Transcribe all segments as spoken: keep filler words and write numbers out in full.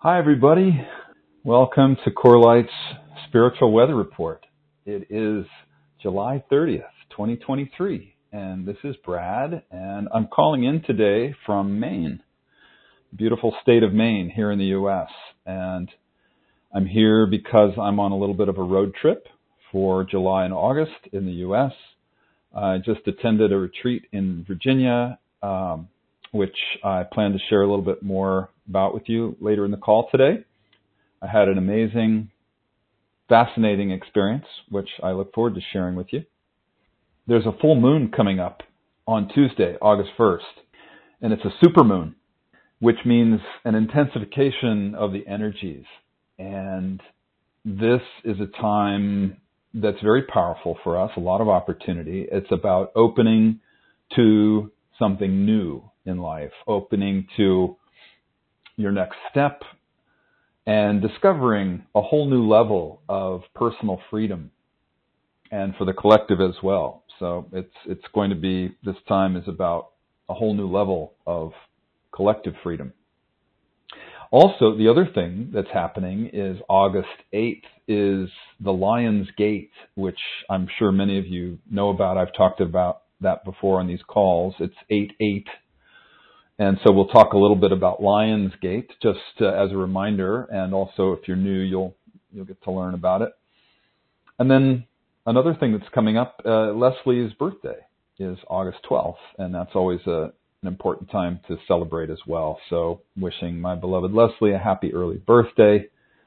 Hi, everybody. Welcome to Corlight's Spiritual Weather Report. It is July thirtieth, twenty twenty-three, and this is Brad, and I'm calling in today from Maine, beautiful state of Maine here in the U S, and I'm here because I'm on a little bit of a road trip for July and August in the U S. I just attended a retreat in Virginia, um, which I plan to share a little bit more about with you later in the call today. I had an amazing, fascinating experience, which I look forward to sharing with you. There's a full moon coming up on Tuesday, August first, and it's a supermoon, which means an intensification of the energies. And this is a time that's very powerful for us, a lot of opportunity. It's about opening to something new in life, opening to your next step, and discovering a whole new level of personal freedom, and for the collective as well. So it's it's going to be, this time is about a whole new level of collective freedom. Also, the other thing that's happening is August eighth is the Lion's Gate, which I'm sure many of you know about. I've talked about that before on these calls. It's eight eight. And so we'll talk a little bit about Lion's Gate, just uh, as a reminder, and also if you're new, you'll you'll get to learn about it. And then another thing that's coming up, uh, Leslie's birthday is August twelfth, and that's always a, an important time to celebrate as well. So wishing my beloved Leslie a happy early birthday.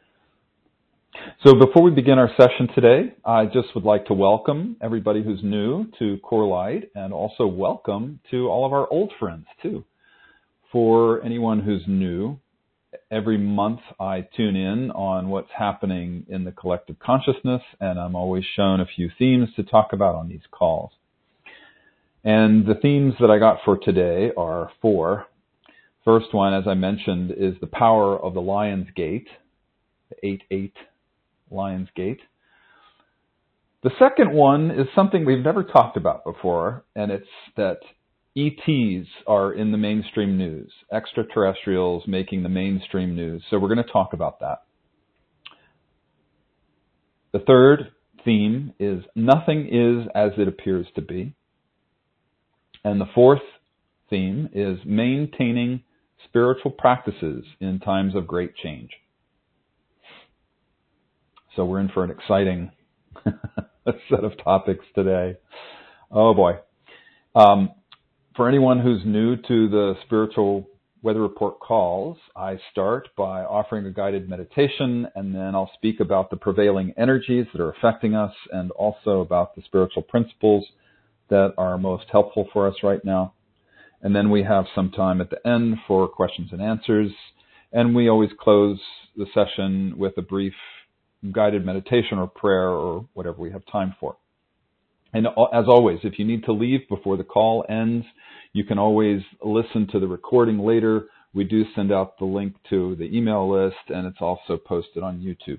So before we begin our session today, I just would like to welcome everybody who's new to Corelight, and also welcome to all of our old friends too. For anyone who's new, every month I tune in on what's happening in the collective consciousness, and I'm always shown a few themes to talk about on these calls. And the themes that I got for today are four. First one, as I mentioned, is the power of the Lion's Gate, the eight eight Lion's Gate. The second one is something we've never talked about before, and it's that E Ts are in the mainstream news, extraterrestrials making the mainstream news. So we're going to talk about that. The third theme is nothing is as it appears to be. And the fourth theme is maintaining spiritual practices in times of great change. So we're in for an exciting set of topics today. Oh boy. Um, For anyone who's new to the Spiritual Weather Report calls, I start by offering a guided meditation, and then I'll speak about the prevailing energies that are affecting us, and also about the spiritual principles that are most helpful for us right now. And then we have some time at the end for questions and answers, and we always close the session with a brief guided meditation or prayer or whatever we have time for. And as always, if you need to leave before the call ends, you can always listen to the recording later. We do send out the link to the email list, and it's also posted on YouTube.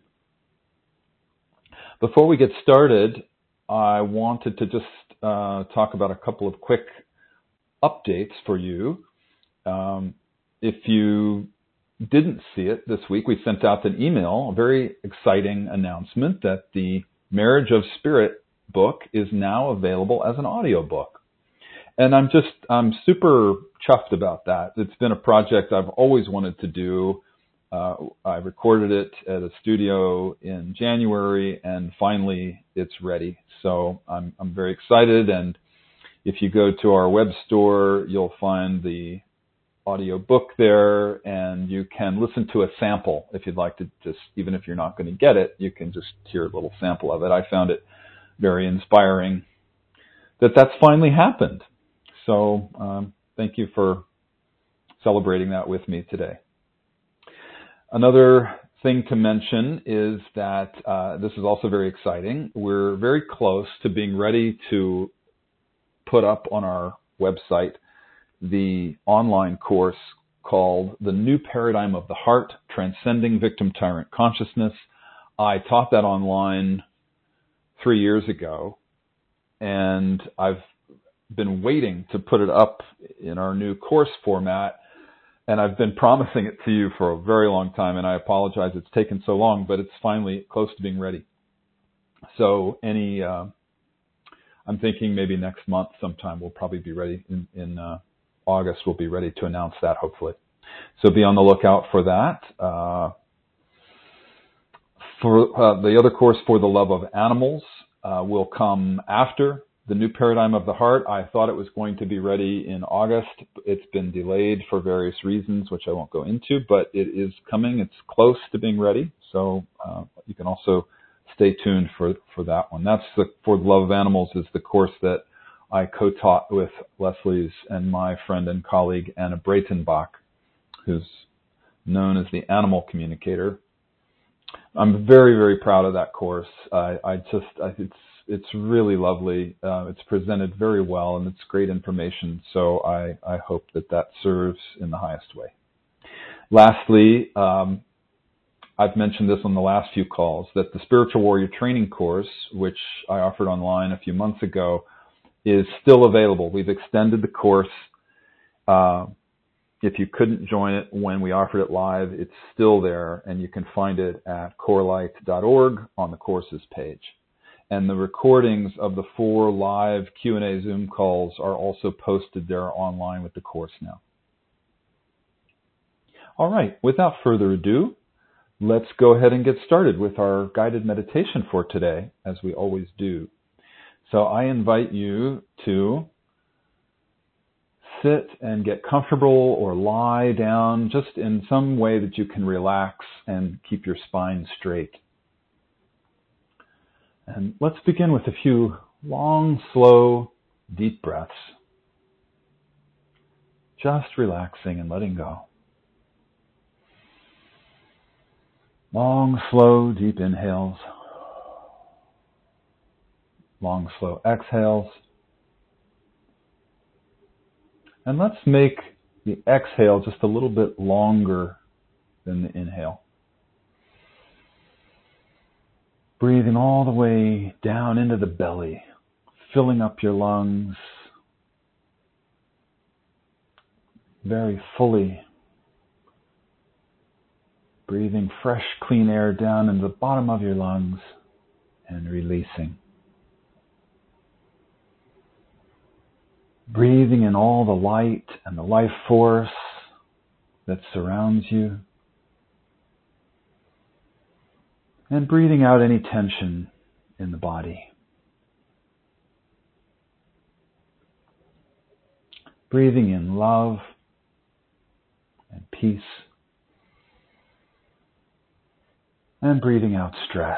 Before we get started, I wanted to just uh, talk about a couple of quick updates for you. Um, if you didn't see it this week, we sent out an email, a very exciting announcement that the Marriage of Spirit book is now available as an audiobook. And I'm just, I'm super chuffed about that. It's been a project I've always wanted to do. Uh, I recorded it at a studio in January, and finally it's ready. So I'm, I'm very excited. And if you go to our web store, you'll find the audiobook there, and you can listen to a sample if you'd like to just, even if you're not going to get it, you can just hear a little sample of it. I found it very inspiring that that's finally happened. So um, thank you for celebrating that with me today. Another thing to mention is that uh, this is also very exciting. We're very close to being ready to put up on our website the online course called The New Paradigm of the Heart, Transcending Victim Tyrant Consciousness. I taught that online three years ago, and I've been waiting to put it up in our new course format and I've been promising it to you for a very long time, and I apologize it's taken so long, but it's finally close to being ready. So any, uh, I'm thinking maybe next month sometime we'll probably be ready. In, in uh, August we'll be ready to announce that, hopefully. So be on the lookout for that. Uh, for uh, the other course, For the Love of Animals, uh, will come after the New Paradigm of the Heart. I thought it was going to be ready in August. It's been delayed for various reasons, which I won't go into, but it is coming. It's close to being ready. So uh, you can also stay tuned for, for that one. That's the For the Love of Animals is the course that I co-taught with Leslie's and my friend and colleague Anna Breitenbach, who's known as the animal communicator. I'm very, very proud of that course. I, I just, I, it's, it's really lovely. Uh, it's presented very well, and it's great information. So I, I hope that that serves in the highest way. Lastly, um, I've mentioned this on the last few calls, that the Spiritual Warrior Training course, which I offered online a few months ago, is still available. We've extended the course. Uh, if you couldn't join it when we offered it live, it's still there, and you can find it at corelight dot org on the courses page. And the recordings of the four live Q and A Zoom calls are also posted there online with the course now. All right, without further ado, let's go ahead and get started with our guided meditation for today, as we always do. So I invite you to sit and get comfortable or lie down just in some way that you can relax and keep your spine straight. And let's begin with a few long, slow, deep breaths. Just relaxing and letting go. Long, slow, deep inhales. Long, slow exhales. And let's make the exhale just a little bit longer than the inhale. Breathing all the way down into the belly, filling up your lungs very fully. Breathing fresh, clean air down into the bottom of your lungs and releasing. Breathing in all the light and the life force that surrounds you. And breathing out any tension in the body. Breathing in love and peace. And breathing out stress.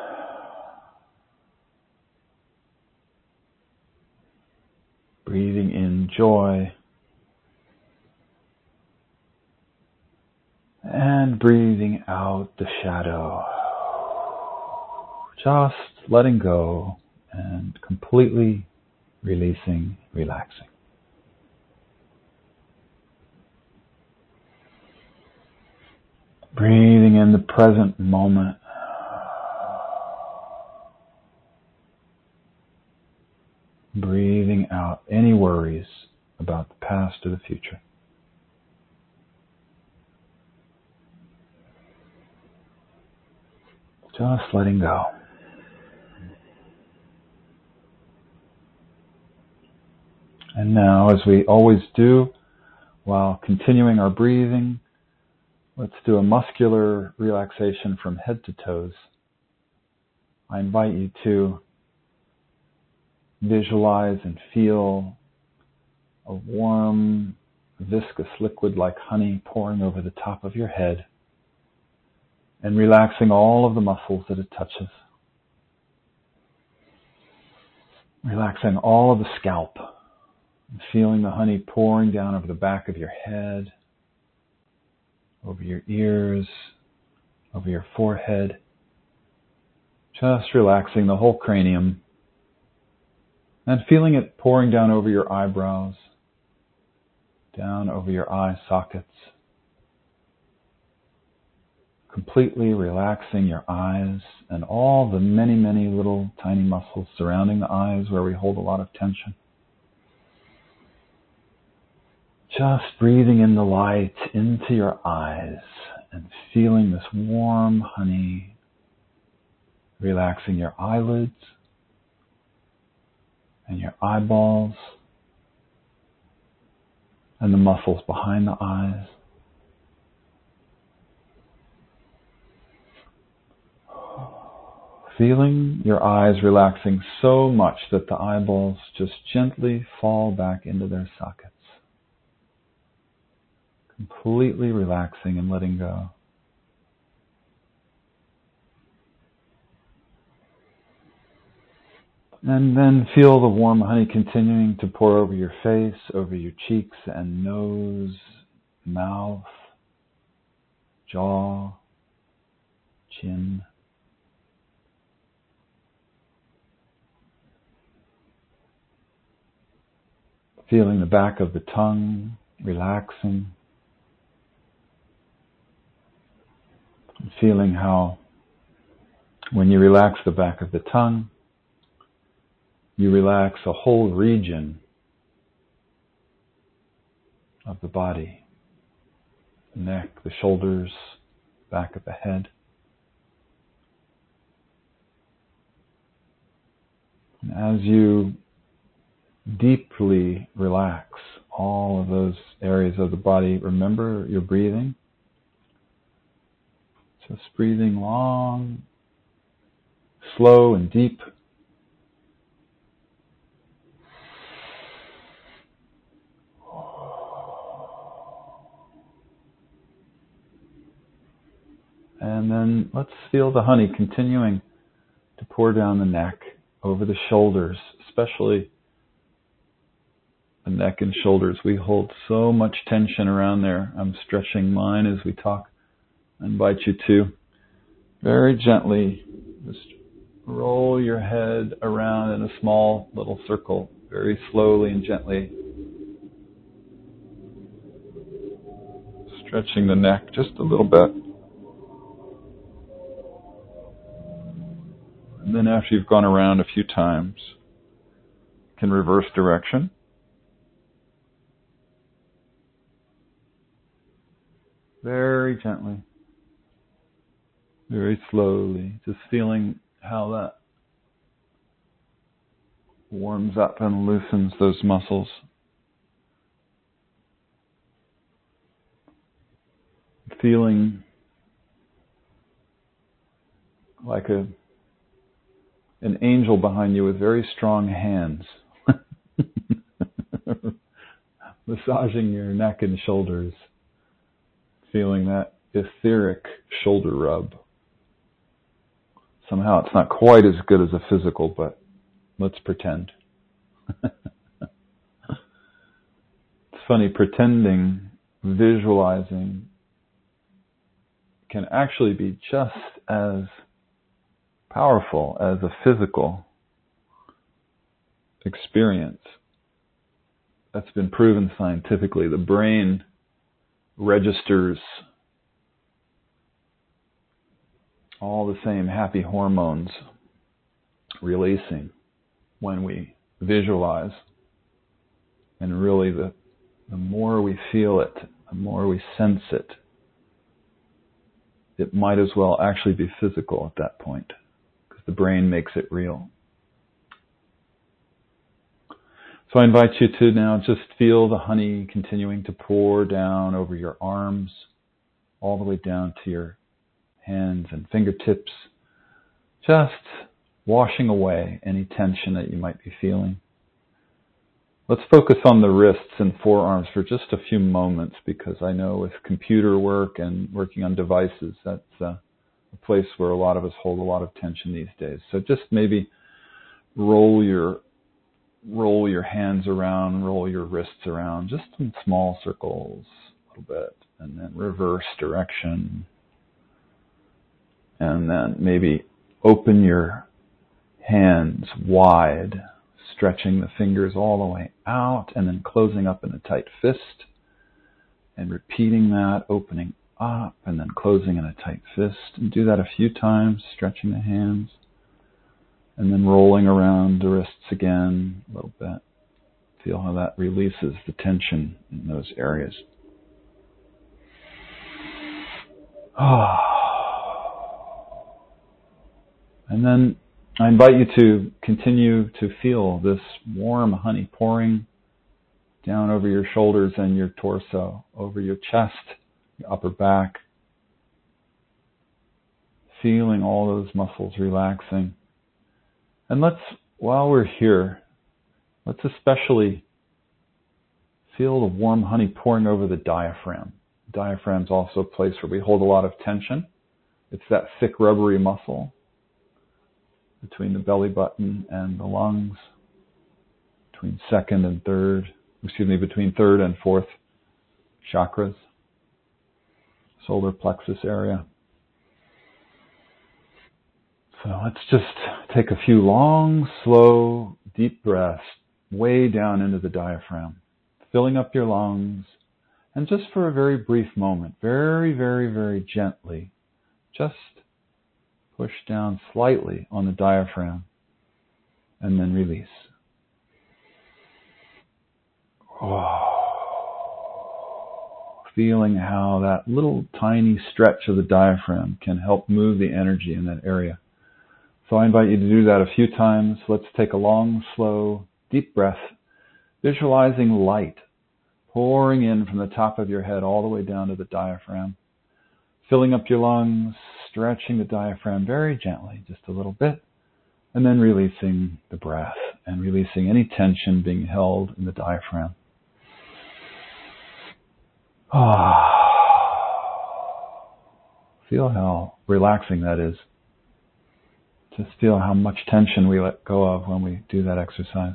Breathing in joy. And breathing out the shadow. Just letting go and completely releasing, relaxing. Breathing in the present moment. Breathing out any worries about the past or the future. Just letting go. And now, as we always do, while continuing our breathing, let's do a muscular relaxation from head to toes. I invite you to visualize and feel a warm, viscous liquid like honey pouring over the top of your head and relaxing all of the muscles that it touches. Relaxing all of the scalp, and feeling the honey pouring down over the back of your head, over your ears, over your forehead. Just relaxing the whole cranium and feeling it pouring down over your eyebrows, down over your eye sockets. Completely relaxing your eyes and all the many, many little tiny muscles surrounding the eyes where we hold a lot of tension. just breathing in the light into your eyes and feeling this warm honey relaxing your eyelids and your eyeballs and the muscles behind the eyes. Feeling your eyes relaxing so much that the eyeballs just gently fall back into their sockets. Completely relaxing and letting go. And then feel the warm honey continuing to pour over your face, over your cheeks and nose, mouth, jaw, chin. Feeling the back of the tongue relaxing. And feeling how when you relax the back of the tongue, you relax a whole region of the body. The neck, the shoulders, back of the head. And as you deeply relax all of those areas of the body, remember your breathing. Just breathing long, slow and deep. And then let's feel the honey continuing to pour down the neck, over the shoulders, especially the neck and shoulders. We hold so much tension around there. I'm stretching mine as we talk. I invite you to very gently just roll your head around in a small little circle, very slowly and gently. Stretching the neck just a little bit. And then after you've gone around a few times, you can reverse direction. Very gently, very slowly, just feeling how that warms up and loosens those muscles. Feeling like a an angel behind you with very strong hands, massaging your neck and shoulders. Feeling that etheric shoulder rub. Somehow it's not quite as good as a physical, but let's pretend. It's funny, pretending, visualizing can actually be just as powerful as a physical experience. That's been proven scientifically. The brain registers all the same happy hormones releasing when we visualize. And really the, the more we feel it, the more we sense it, it might as well actually be physical at that point, because the brain makes it real. So I invite you to now just feel the honey continuing to pour down over your arms, all the way down to your hands and fingertips, just washing away any tension that you might be feeling. Let's focus on the wrists and forearms for just a few moments, because I know with computer work and working on devices, that's uh, a place where a lot of us hold a lot of tension these days. So just maybe roll your roll your hands around, roll your wrists around, just in small circles a little bit, and then reverse direction. And then maybe open your hands wide, stretching the fingers all the way out, and then closing up in a tight fist, and repeating that, opening up, and then closing in a tight fist. And do that a few times, stretching the hands. And then rolling around the wrists again a little bit. Feel how that releases the tension in those areas. And then I invite you to continue to feel this warm honey pouring down over your shoulders and your torso, over your chest, your upper back. Feeling all those muscles relaxing. And let's, while we're here, let's especially feel the warm honey pouring over the diaphragm. The diaphragm is also a place where we hold a lot of tension. It's that thick rubbery muscle between the belly button and the lungs, between second and third, excuse me, between third and fourth chakras, solar plexus area. So let's just take a few long, slow, deep breaths way down into the diaphragm, filling up your lungs, and just for a very brief moment, very, very, very gently, just push down slightly on the diaphragm and then release. Oh, feeling how that little tiny stretch of the diaphragm can help move the energy in that area. So I invite you to do that a few times. Let's take a long, slow, deep breath, visualizing light pouring in from the top of your head all the way down to the diaphragm, filling up your lungs, stretching the diaphragm very gently, just a little bit, and then releasing the breath and releasing any tension being held in the diaphragm. Ah. Feel how relaxing that is. Just feel how much tension we let go of when we do that exercise.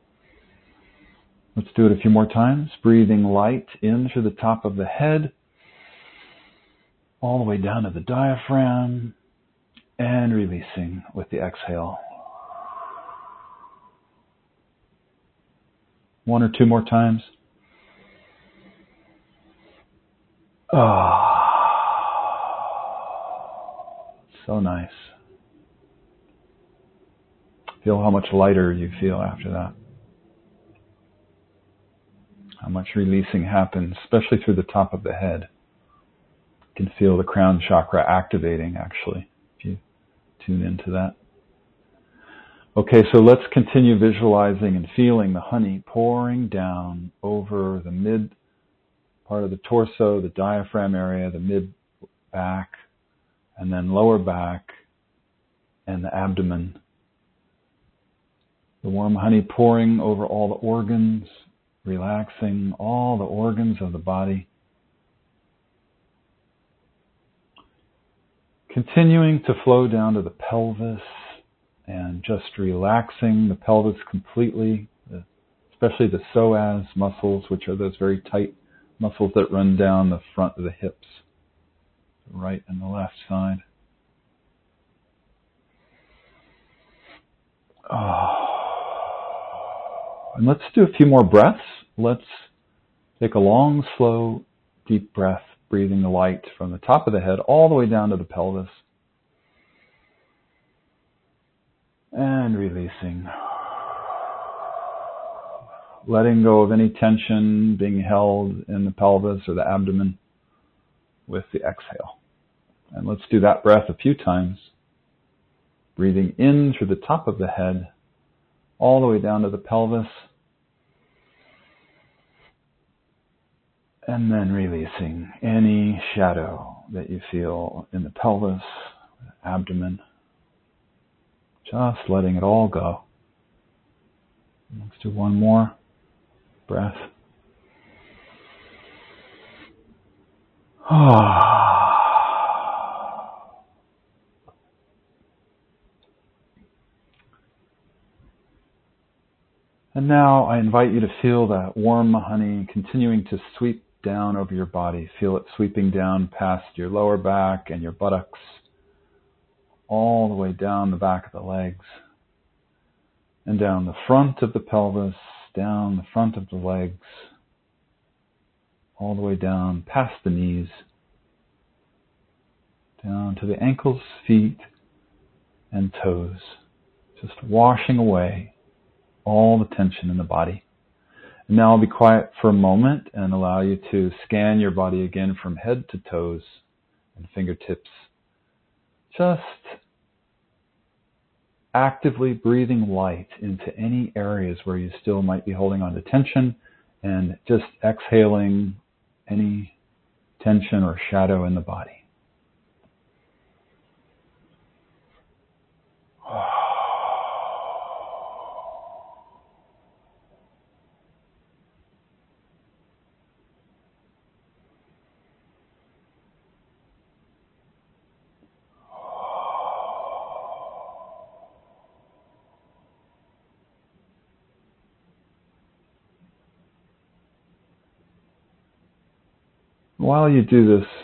Let's do it a few more times. Breathing light in through the top of the head, all the way down to the diaphragm, and releasing with the exhale. One or two more times. Ah, so nice. Feel how much lighter you feel after that. How much releasing happens, especially through the top of the head. You can feel the crown chakra activating, actually, if you tune into that. Okay, so let's continue visualizing and feeling the honey pouring down over the mid part of the torso, the diaphragm area, the mid back, and then lower back, and the abdomen. The warm honey pouring over all the organs, relaxing all the organs of the body. Continuing to flow down to the pelvis and just relaxing the pelvis completely, especially the psoas muscles, which are those very tight muscles that run down the front of the hips, the right and the left side. Oh. And let's do a few more breaths. Let's take a long, slow, deep breath, breathing the light from the top of the head all the way down to the pelvis. And releasing. Letting go of any tension being held in the pelvis or the abdomen with the exhale. And let's do that breath a few times. Breathing in through the top of the head, all the way down to the pelvis. And then releasing any shadow that you feel in the pelvis, the abdomen. Just letting it all go. Let's do one more breath. Ah. And now I invite you to feel that warm honey continuing to sweep down over your body. Feel it sweeping down past your lower back and your buttocks, all the way down the back of the legs, and down the front of the pelvis, down the front of the legs, all the way down past the knees, down to the ankles, feet, and toes, just washing away all the tension in the body. And now I'll be quiet for a moment and allow you to scan your body again from head to toes and fingertips. Just actively breathing light into any areas where you still might be holding on to tension, and just exhaling any tension or shadow in the body. While you do this,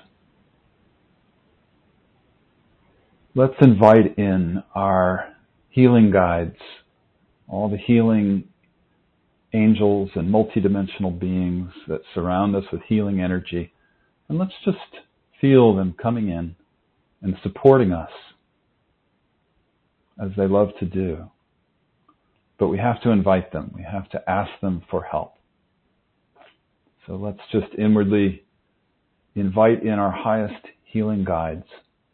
let's invite in our healing guides, all the healing angels and multidimensional beings that surround us with healing energy. And let's just feel them coming in and supporting us as they love to do. But we have to invite them. We have to ask them for help. So let's just inwardly invite in our highest healing guides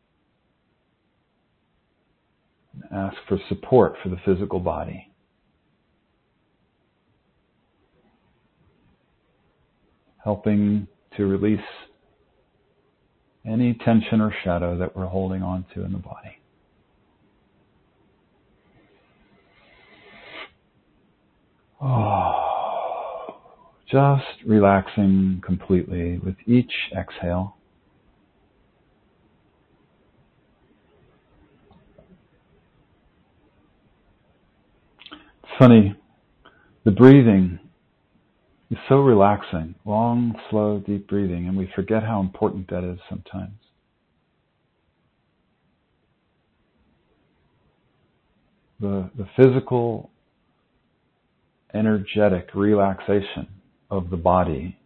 and ask for support for the physical body. Helping to release any tension or shadow that we're holding on to in the body. Oh. Just relaxing completely with each exhale. It's funny, the breathing is so relaxing, long, slow, deep breathing, and we forget how important that is sometimes. The, the physical, energetic relaxation of the body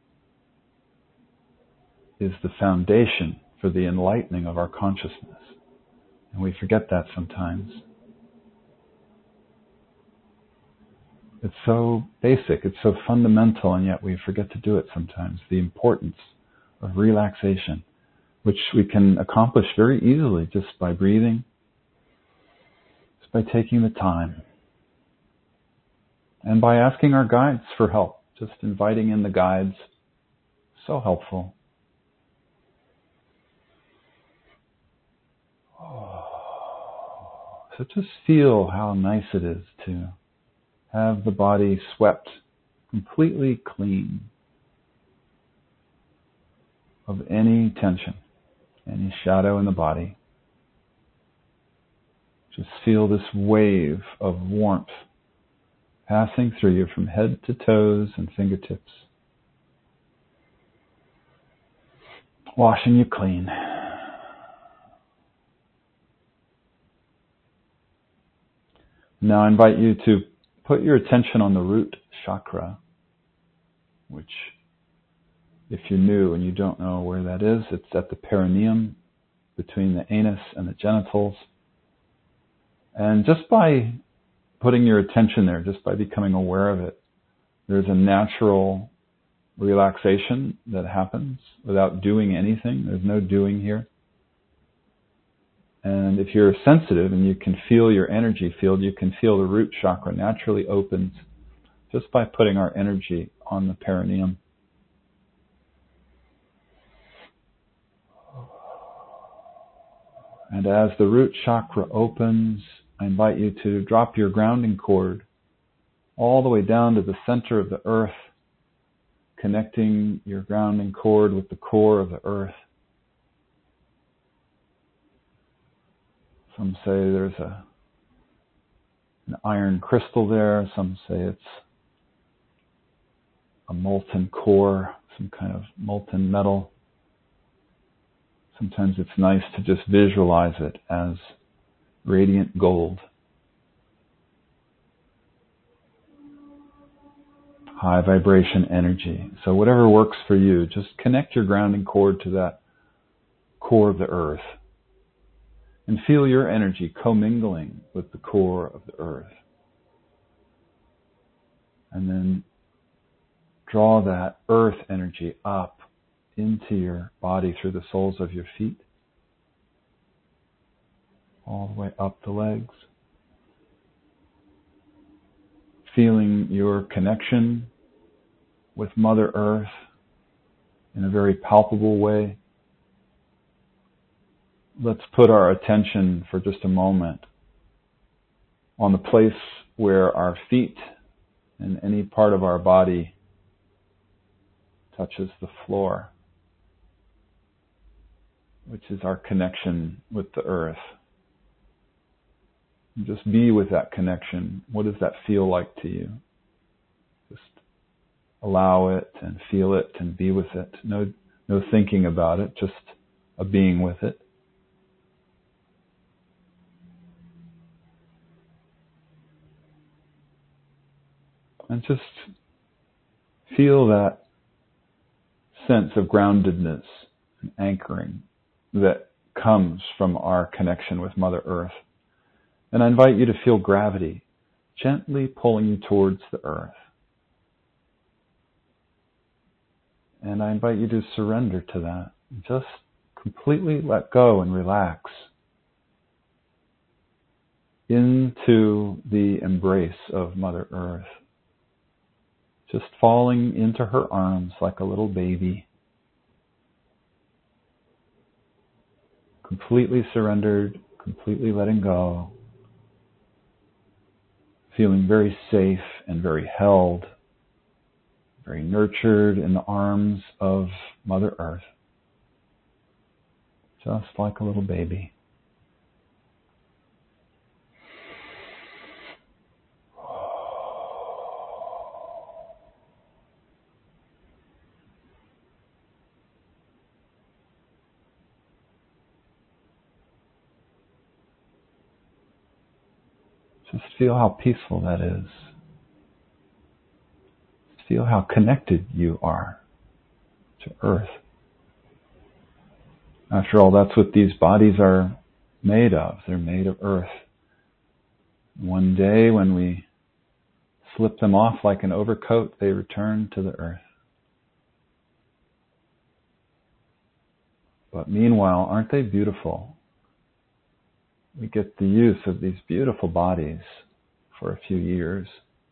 is the foundation for the enlightening of our consciousness. And we forget that sometimes. It's so basic, it's so fundamental, and yet we forget to do it sometimes. The importance of relaxation, which we can accomplish very easily just by breathing, just by taking the time, and by asking our guides for help. Just inviting in the guides, so helpful. Oh. So just feel how nice it is to have the body swept completely clean of any tension, any shadow in the body. Just feel this wave of warmth passing through you from head to toes and fingertips, washing you clean. Now I invite you to put your attention on the root chakra, which, if you're new and you don't know where that is, it's at the perineum between the anus and the genitals. And just by putting your attention there, just by becoming aware of it, there's a natural relaxation that happens without doing anything. There's no doing here. And if you're sensitive and you can feel your energy field, you can feel the root chakra naturally opens just by putting our energy on the perineum. And as the root chakra opens, I invite you to drop your grounding cord all the way down to the center of the earth, connecting your grounding cord with the core of the earth. Some say there's a, an iron crystal there. Some say it's a molten core, some kind of molten metal. Sometimes it's nice to just visualize it as radiant gold. High vibration energy. So whatever works for you, just connect your grounding cord to that core of the earth and feel your energy commingling with the core of the earth. And then draw that earth energy up into your body through the soles of your feet, all the way up the legs. Feeling your connection with Mother Earth in a very palpable way. Let's put our attention for just a moment on the place where our feet and any part of our body touches the floor, which is our connection with the earth. Just be with that connection. What does that feel like to you? Just allow it and feel it and be with it. No, no thinking about it, just a being with it. And just feel that sense of groundedness and anchoring that comes from our connection with Mother Earth. And I invite you to feel gravity gently pulling you towards the earth. And I invite you to surrender to that. Just completely let go and relax into the embrace of Mother Earth. Just falling into her arms like a little baby. Completely surrendered, completely letting go. Feeling very safe and very held, very nurtured in the arms of Mother Earth. Just like a little baby. Just feel how peaceful that is. Feel how connected you are to Earth. After all, that's what these bodies are made of. They're made of Earth. One day when we slip them off like an overcoat, they return to the Earth. But meanwhile, aren't they beautiful? We get the use of these beautiful bodies for a few years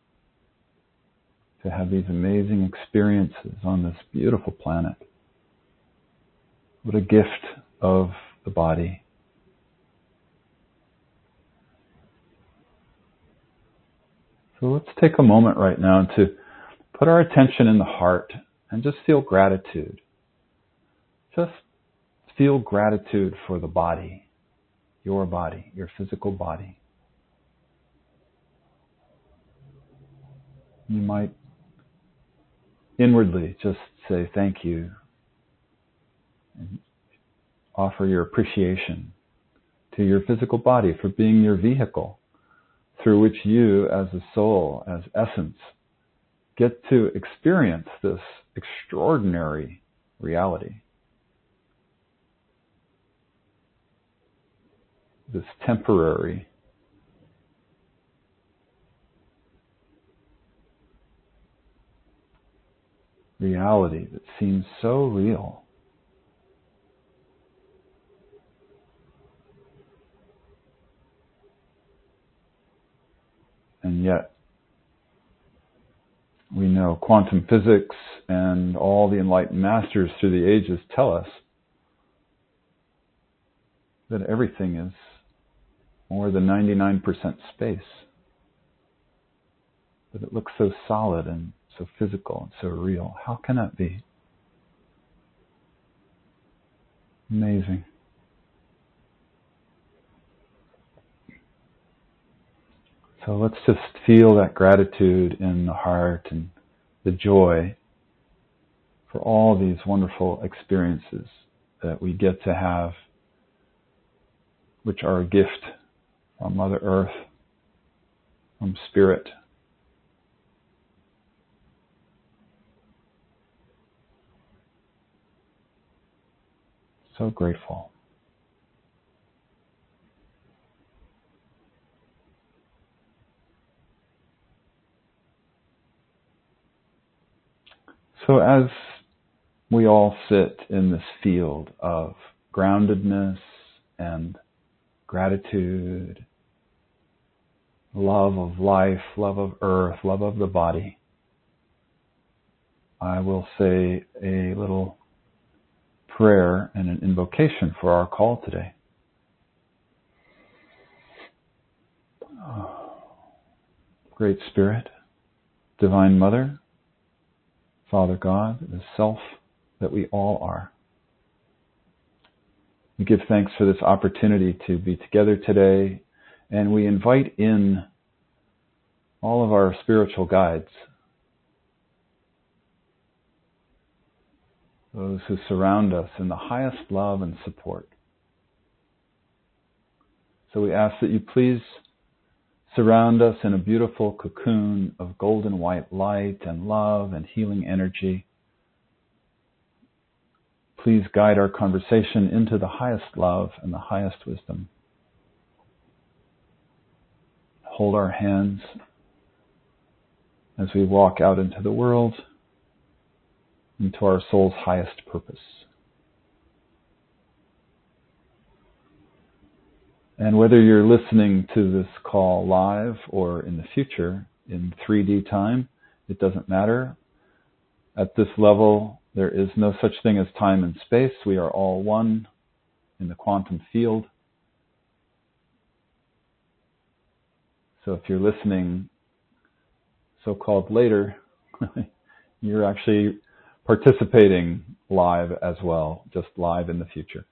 to have these amazing experiences on this beautiful planet. What a gift of the body. So let's take a moment right now to put our attention in the heart and just feel gratitude. Just feel gratitude for the body. Your body, your physical body. You might inwardly just say thank you and offer your appreciation to your physical body for being your vehicle through which you as a soul, as essence, get to experience this extraordinary reality. This temporary reality that seems so real. And yet, we know quantum physics and all the enlightened masters through the ages tell us that everything is more than ninety-nine percent space. But it looks so solid and so physical and so real. How can that be? Amazing. So let's just feel that gratitude in the heart and the joy for all these wonderful experiences that we get to have, which are a gift from Mother Earth, from Spirit. So grateful. So as we all sit in this field of groundedness and gratitude, love of life, love of earth, love of the body, I will say a little prayer and an invocation for our call today. Great Spirit, Divine Mother, Father God, the Self that we all are. We give thanks for this opportunity to be together today, and we invite in all of our spiritual guides, those who surround us in the highest love and support. So we ask that you please surround us in a beautiful cocoon of golden white light and love and healing energy. Please guide our conversation into the highest love and the highest wisdom. Hold our hands as we walk out into the world, into our soul's highest purpose. And whether you're listening to this call live or in the future in three D time, it doesn't matter. At this level, there is no such thing as time and space. We are all one in the quantum field. So if you're listening so-called later, you're actually participating live as well, just live in the future.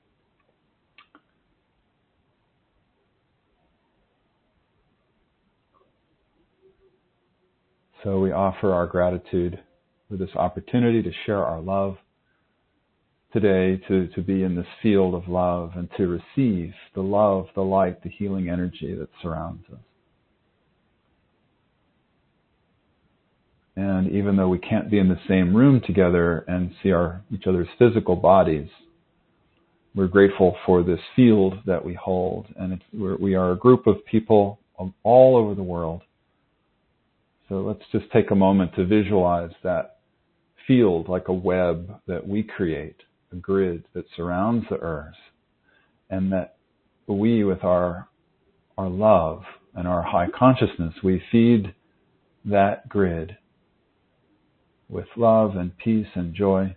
So we offer our gratitude for this opportunity to share our love today, to, to be in this field of love and to receive the love, the light, the healing energy that surrounds us. And even though we can't be in the same room together and see our each other's physical bodies, we're grateful for this field that we hold. And it's, we're, we are a group of people all over the world. So let's just take a moment to visualize that field like a web that we create, a grid that surrounds the earth, and that we, with our our love and our high consciousness, we feed that grid with love and peace and joy.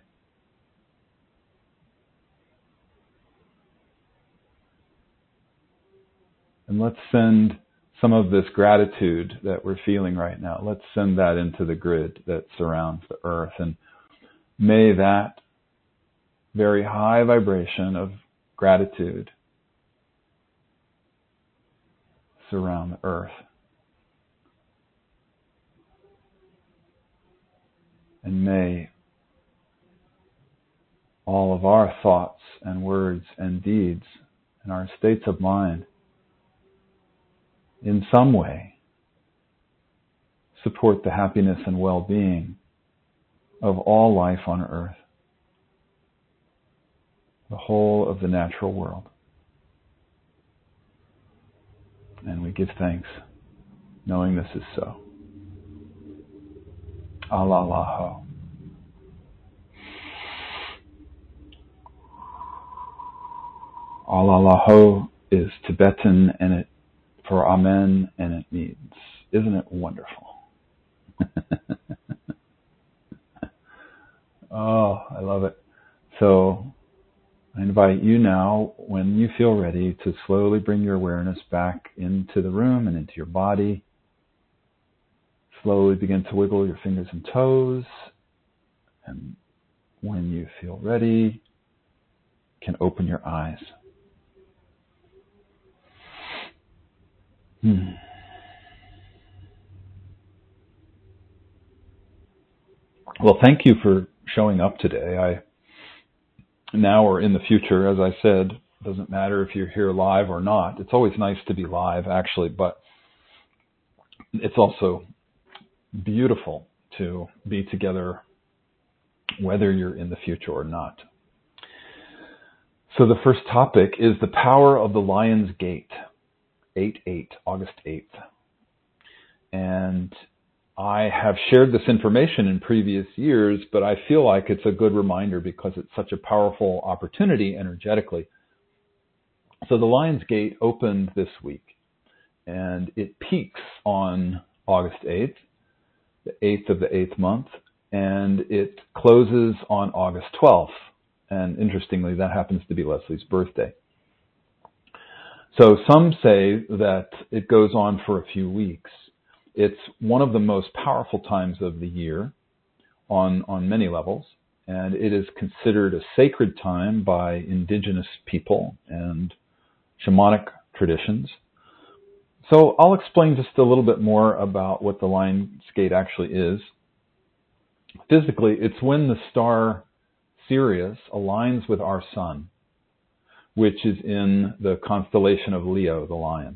And let's send some of this gratitude that we're feeling right now, let's send that into the grid that surrounds the earth. And may that very high vibration of gratitude surround the earth. And may all of our thoughts and words and deeds and our states of mind in some way support the happiness and well-being of all life on earth, the whole of the natural world. And we give thanks, knowing this is so. Alalaho. Alalaho is Tibetan and it for Amen, and it means, isn't it wonderful? Oh, I love it. So I invite you now, when you feel ready, to slowly bring your awareness back into the room and into your body. Slowly begin to wiggle your fingers and toes. And when you feel ready, you can open your eyes. Hmm. Well, thank you for showing up today. I now or in the future, as I said, doesn't matter if you're here live or not. It's always nice to be live, actually, but it's also beautiful to be together, whether you're in the future or not. So the first topic is the power of the Lion's Gate, eight eight, August eighth. And I have shared this information in previous years, but I feel like it's a good reminder because it's such a powerful opportunity energetically. So the Lion's Gate opened this week, and it peaks on August eighth, the eighth of the eighth month, and it closes on August twelfth. And interestingly, that happens to be Leslie's birthday. So some say that it goes on for a few weeks. It's one of the most powerful times of the year on, on many levels, and it is considered a sacred time by indigenous people and shamanic traditions. So I'll explain just a little bit more about what the Lion's Gate actually is. Physically, it's when the star Sirius aligns with our sun, which is in the constellation of Leo, the lion.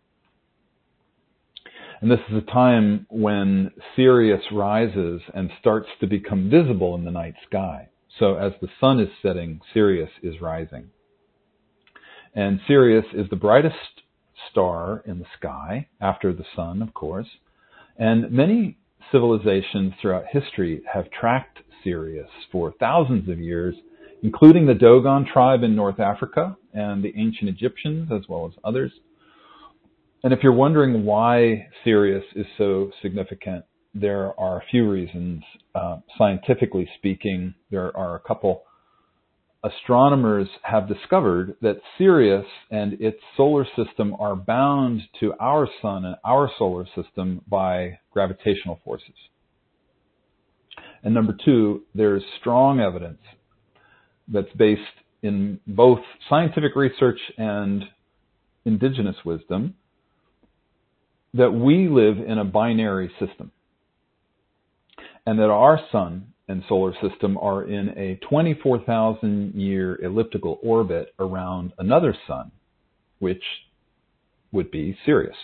And this is a time when Sirius rises and starts to become visible in the night sky. So as the sun is setting, Sirius is rising. And Sirius is the brightest star in the sky, after the sun, of course. And many civilizations throughout history have tracked Sirius for thousands of years, including the Dogon tribe in North Africa and the ancient Egyptians, as well as others. And if you're wondering why Sirius is so significant, there are a few reasons. Uh, scientifically speaking, there are a couple. Astronomers have discovered that Sirius and its solar system are bound to our sun and our solar system by gravitational forces. And number two, there's strong evidence that's based in both scientific research and indigenous wisdom that we live in a binary system, and that our sun and solar system are in a twenty-four thousand year elliptical orbit around another sun, which would be Sirius.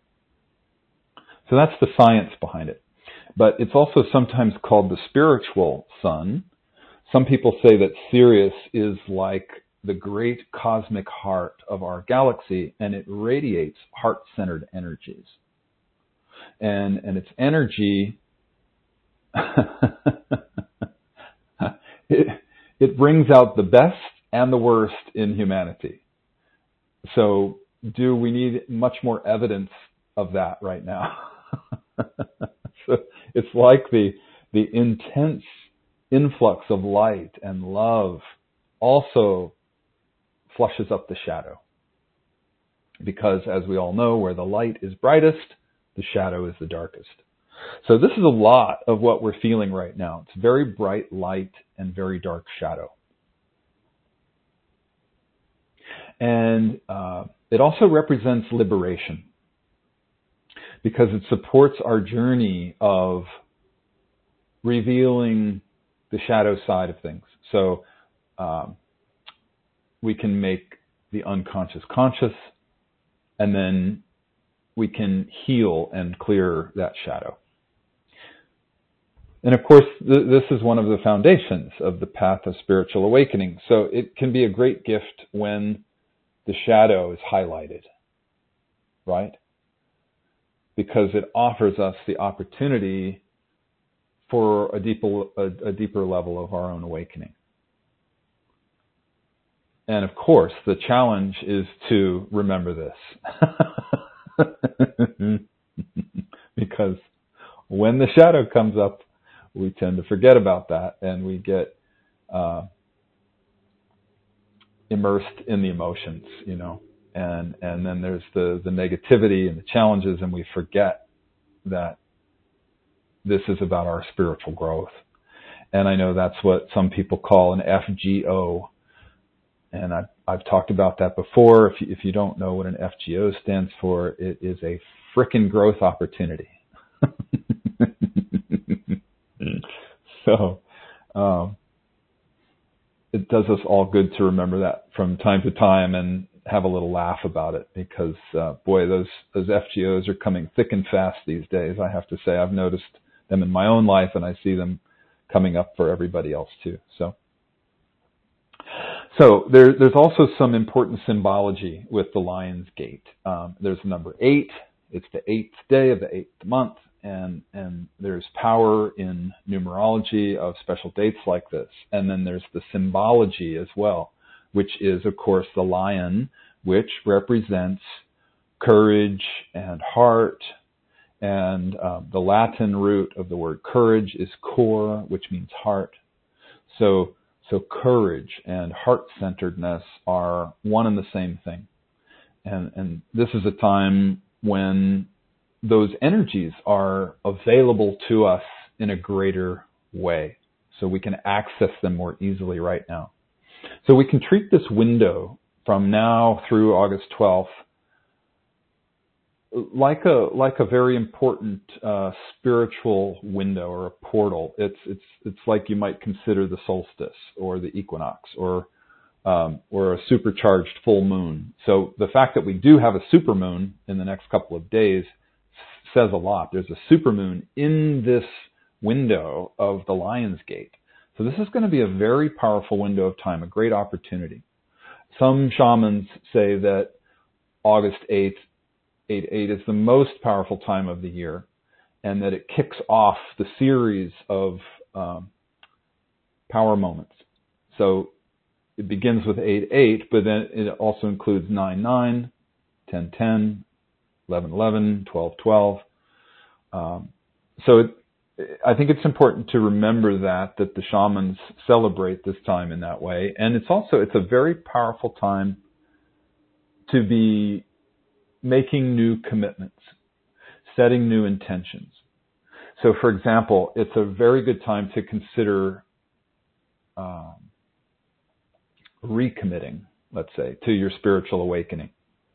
So that's the science behind it. But it's also sometimes called the spiritual sun. Some people say that Sirius is like the great cosmic heart of our galaxy, and it radiates heart-centered energies. And, and its energy, it, it brings out the best and the worst in humanity. So do we need much more evidence of that right now? So it's like the, the intense influx of light and love also flushes up the shadow. Because as we all know, where the light is brightest, the shadow is the darkest. So this is a lot of what we're feeling right now. It's very bright light and very dark shadow. And uh, it also represents liberation, because it supports our journey of revealing the shadow side of things. So um, we can make the unconscious conscious, and then we can heal and clear that shadow. And of course, th- this is one of the foundations of the path of spiritual awakening. So it can be a great gift when the shadow is highlighted, right? Because it offers us the opportunity for a deeper, a, a deeper level of our own awakening. And of course, the challenge is to remember this. Because when the shadow comes up, we tend to forget about that, and we get uh, immersed in the emotions, you know. And and then there's the, the negativity and the challenges, and we forget that this is about our spiritual growth. And I know that's what some people call an F G O. And I've, I've talked about that before. If you, if you don't know what an F G O stands for, it is a frickin' growth opportunity. So um, it does us all good to remember that from time to time and have a little laugh about it, because uh, boy, those those F G Os are coming thick and fast these days. I have to say, I've noticed them in my own life, and I see them coming up for everybody else too. So, so there, there's also some important symbology with the Lion's Gate. Um, there's the number eight. It's the eighth day of the eighth month, and and there's power in numerology of special dates like this. And then there's the symbology as well, which is, of course, the lion, which represents courage and heart. And um, the Latin root of the word courage is cor, which means heart. So, so courage and heart-centeredness are one and the same thing. And, and this is a time when those energies are available to us in a greater way. So we can access them more easily right now. So we can treat this window from now through August twelfth like a like a very important uh, spiritual window or a portal. It's it's it's like you might consider the solstice or the equinox or um, or a supercharged full moon. So the fact that we do have a supermoon in the next couple of days says a lot. There's a supermoon in this window of the Lion's Gate. So this is going to be a very powerful window of time, a great opportunity. Some shamans say that August eighth, eight eight is the most powerful time of the year, and that it kicks off the series of um, power moments. So it begins with eight eight, but then it also includes nine nine, ten ten, eleven eleven, twelve twelve. Um, so it, I think it's important to remember that, that the shamans celebrate this time in that way. And it's also, it's a very powerful time to be making new commitments, setting new intentions. So for example, it's a very good time to consider um, recommitting, let's say, to your spiritual awakening,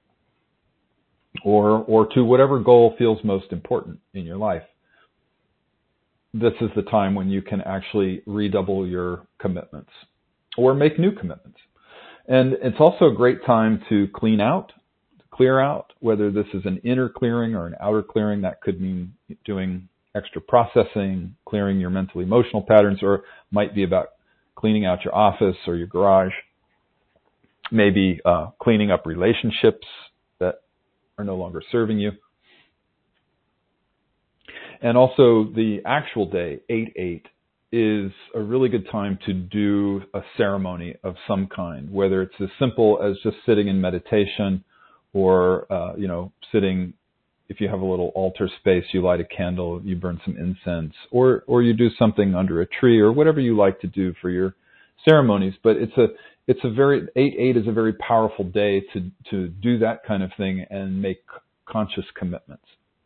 or or to whatever goal feels most important in your life. This is the time when you can actually redouble your commitments or make new commitments. And it's also a great time to clean out, to clear out, whether this is an inner clearing or an outer clearing. That could mean doing extra processing, clearing your mental emotional patterns, or might be about cleaning out your office or your garage, maybe uh, cleaning up relationships that are no longer serving you. And also the actual day, eight eight, is a really good time to do a ceremony of some kind, whether it's as simple as just sitting in meditation or, uh, you know, sitting, if you have a little altar space, you light a candle, you burn some incense, or, or you do something under a tree, or whatever you like to do for your ceremonies. But it's a, it's a very, eight eight is a very powerful day to, to do that kind of thing and make conscious commitments.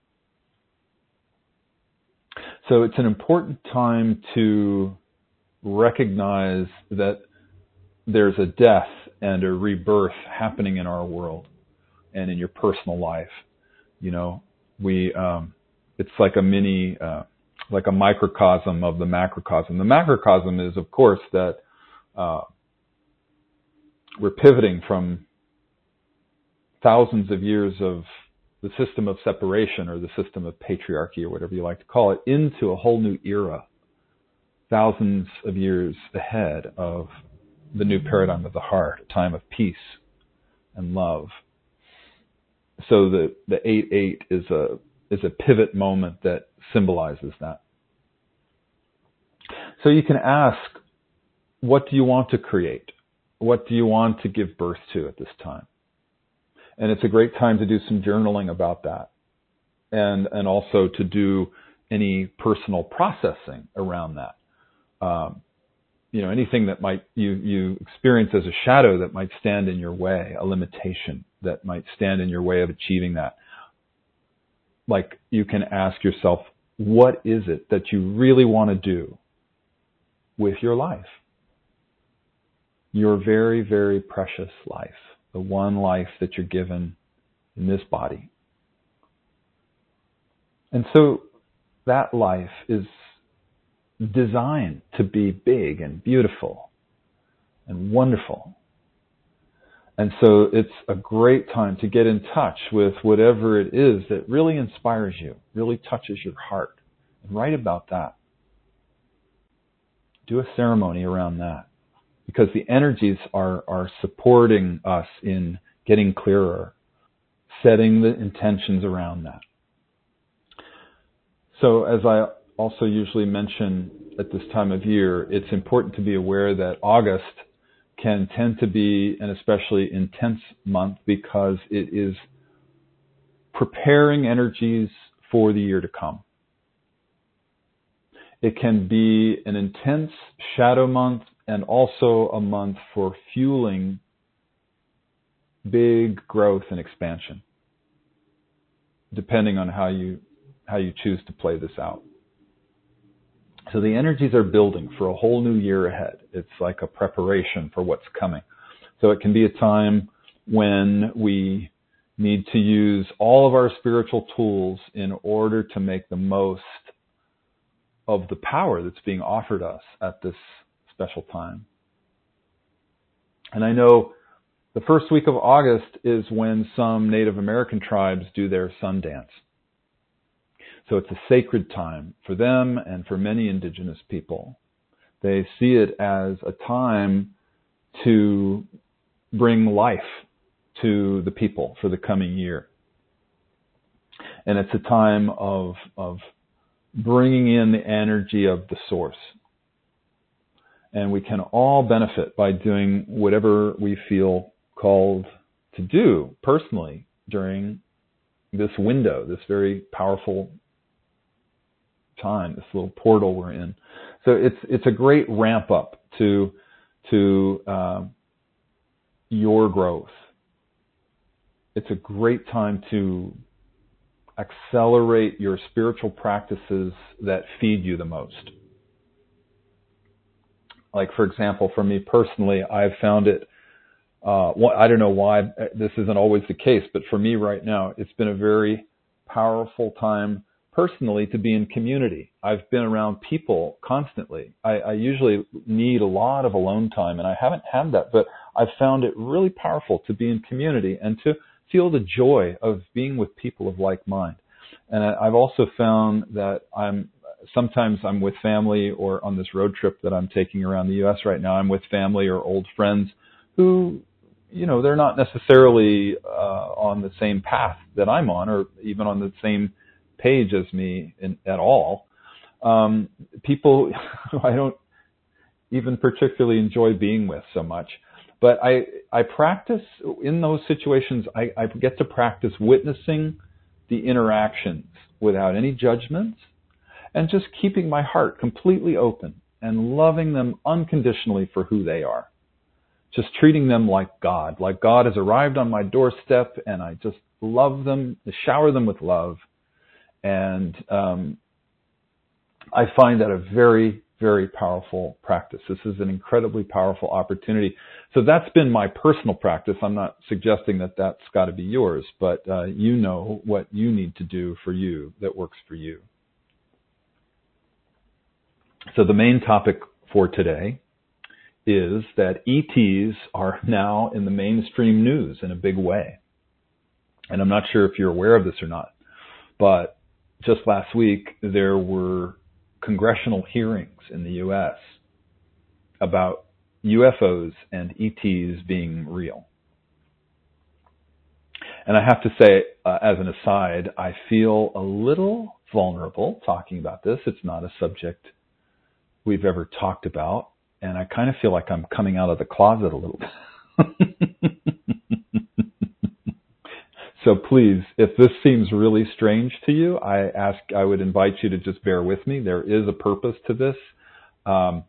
So it's an important time to recognize that there's a death and a rebirth happening in our world and in your personal life. You know, we, um, it's like a mini, uh, like a microcosm of the macrocosm. The macrocosm is, of course, that, uh, we're pivoting from thousands of years of the system of separation or the system of patriarchy or whatever you like to call it into a whole new era, thousands of years ahead of the new paradigm of the heart, a time of peace and love. So the, the eight eight is a, is a pivot moment that symbolizes that. So you can ask, what do you want to create? What do you want to give birth to at this time? And it's a great time to do some journaling about that, and and also to do any personal processing around that. Um, you know, anything that might you you experience as a shadow that might stand in your way, a limitation that might stand in your way of achieving that. Like, you can ask yourself, what is it that you really want to do with your life? Your very, very precious life. The one life that you're given in this body. And so that life is designed to be big and beautiful and wonderful. And so it's a great time to get in touch with whatever it is that really inspires you, really touches your heart, and write about that. Do a ceremony around that. Because the energies are, are supporting us in getting clearer, setting the intentions around that. So as I also usually mention at this time of year, it's important to be aware that August can tend to be an especially intense month because it is preparing energies for the year to come. It can be an intense shadow month and also a month for fueling big growth and expansion, depending on how you how you choose to play this out. So the energies are building for a whole new year ahead. It's like a preparation for what's coming. So it can be a time when we need to use all of our spiritual tools in order to make the most of the power that's being offered us at this special time. And I know the first week of August is when some Native American tribes do their sun dance. So it's a sacred time for them and for many indigenous people. They see it as a time to bring life to the people for the coming year. And it's a time of, of bringing in the energy of the source. And we can all benefit by doing whatever we feel called to do personally during this window, this very powerful time, this little portal we're in. So it's it's a great ramp up to to uh, your growth. It's a great time to accelerate your spiritual practices that feed you the most. Like, for example, for me personally, I've found it, uh, I don't know why this isn't always the case, but for me right now, it's been a very powerful time personally to be in community. I've been around people constantly. I, I usually need a lot of alone time, and I haven't had that, but I've found it really powerful to be in community and to feel the joy of being with people of like mind. And I, I've also found that I'm sometimes I'm with family, or on this road trip that I'm taking around the U S right now, I'm with family or old friends who, you know, they're not necessarily uh, on the same path that I'm on, or even on the same page as me in, at all. Um, people I don't even particularly enjoy being with so much. But I, I practice in those situations, I, I get to practice witnessing the interactions without any judgments, and just keeping my heart completely open and loving them unconditionally for who they are. Just treating them like God, like God has arrived on my doorstep, and I just love them, shower them with love. And um, I find that a very, very powerful practice. This is an incredibly powerful opportunity. So that's been my personal practice. I'm not suggesting that that's got to be yours, but uh, you know what you need to do for you that works for you. So the main topic for today is that E Ts are now in the mainstream news in a big way. And I'm not sure if you're aware of this or not, but just last week there were congressional hearings in the U S about U F Os and E Ts being real. And I have to say, uh, as an aside, I feel a little vulnerable talking about this. It's not a subject we've ever talked about, and I kind of feel like I'm coming out of the closet a little bit. So please, if this seems really strange to you, I ask, I would invite you to just bear with me. There is a purpose to this. Um,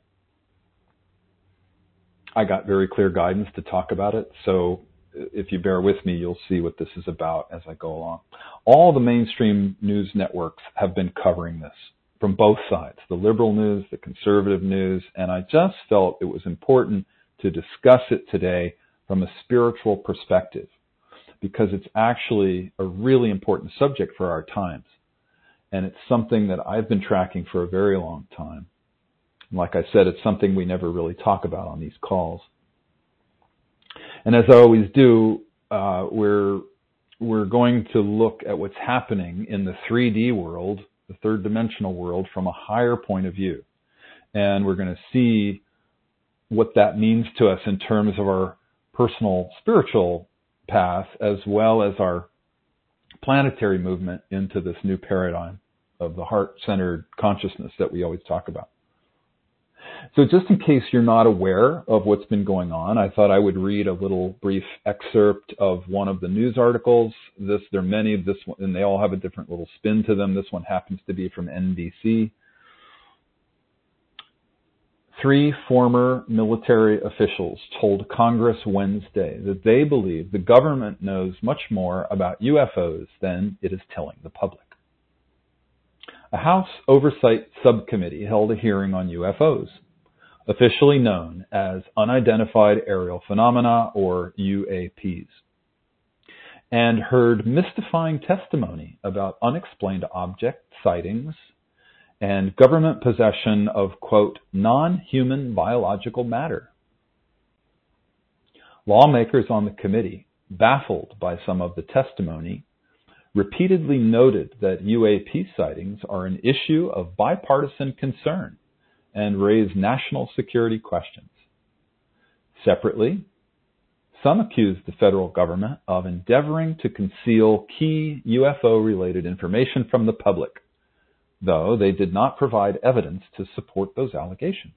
I got very clear guidance to talk about it, so if you bear with me, you'll see what this is about as I go along. All the mainstream news networks have been covering this from both sides, the liberal news, the conservative news, and I just felt it was important to discuss it today from a spiritual perspective, because it's actually a really important subject for our times. And it's something that I've been tracking for a very long time. And like I said, it's something we never really talk about on these calls. And as I always do, uh, we're, we're going to look at what's happening in the three D world, the third dimensional world, from a higher point of view. And we're going to see what that means to us in terms of our personal spiritual path, as well as our planetary movement into this new paradigm of the heart-centered consciousness that we always talk about. So just in case you're not aware of what's been going on, I thought I would read a little brief excerpt of one of the news articles. This, there are many of this one, and they all have a different little spin to them. This one happens to be from N B C. Three former military officials told Congress Wednesday that they believe the government knows much more about U F Os than it is telling the public. A House Oversight Subcommittee held a hearing on U F Os, officially known as Unidentified Aerial Phenomena, or U A Ps, and heard mystifying testimony about unexplained object sightings and government possession of, quote, non-human biological matter. Lawmakers on the committee, baffled by some of the testimony, repeatedly noted that U A P sightings are an issue of bipartisan concern and raise national security questions. Separately, some accused the federal government of endeavoring to conceal key U F O-related information from the public, though they did not provide evidence to support those allegations.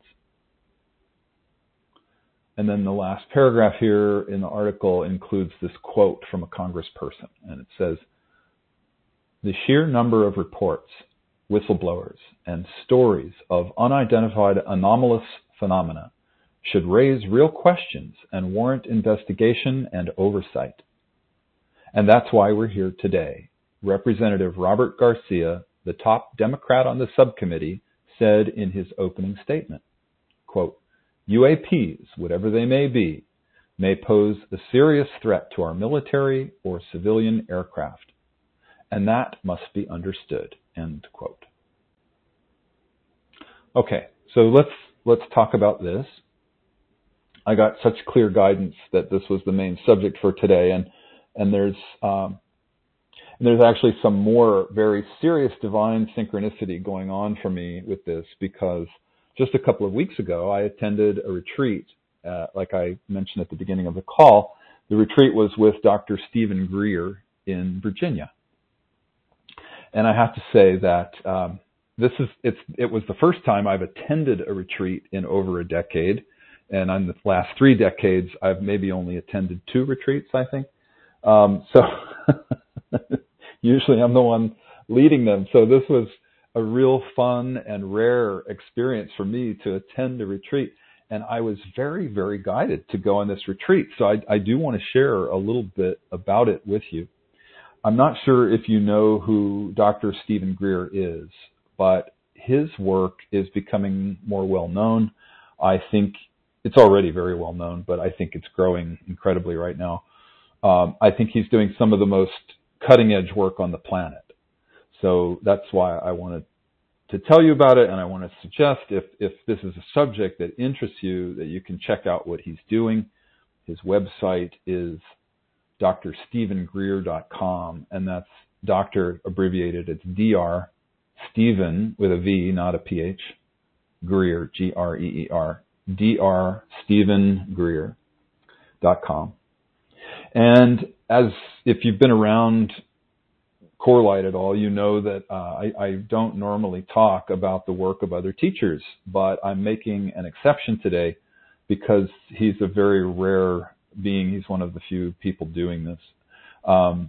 And then the last paragraph here in the article includes this quote from a congressperson, and it says, "The sheer number of reports, whistleblowers, and stories of unidentified anomalous phenomena should raise real questions and warrant investigation and oversight. And that's why we're here today." Representative Robert Garcia, the top Democrat on the subcommittee, said in his opening statement, quote, "U A Ps, whatever they may be, may pose a serious threat to our military or civilian aircraft, and that must be understood," end quote. Okay, so let's let's talk about this. I got such clear guidance that this was the main subject for today, and and there's um, and there's actually some more very serious divine synchronicity going on for me with this, because just a couple of weeks ago I attended a retreat, uh, like I mentioned at the beginning of the call. The retreat was with Doctor Stephen Greer in Virginia. And I have to say that um, this is it's it was the first time I've attended a retreat in over a decade, and in the last three decades I've maybe only attended two retreats, I think. Um, so usually I'm the one leading them. So this was a real fun and rare experience for me to attend a retreat, and I was very, very guided to go on this retreat. So I, I do want to share a little bit about it with you. I'm not sure if you know who Doctor Stephen Greer is, but his work is becoming more well known. I think it's already very well known, but I think it's growing incredibly right now. Um, I think he's doing some of the most cutting edge work on the planet. So that's why I wanted to tell you about it, and I want to suggest if, if this is a subject that interests you, that you can check out what he's doing. His website is D R Stephen Greer dot com, and that's doctor abbreviated. It's D R Stephen with a V, not a P H, Greer, G R E E R, D R Stephen Greer dot com. And as if you've been around CoreLight at all, you know that uh, I, I don't normally talk about the work of other teachers, but I'm making an exception today because he's a very rare being. He's one of the few people doing this. Um,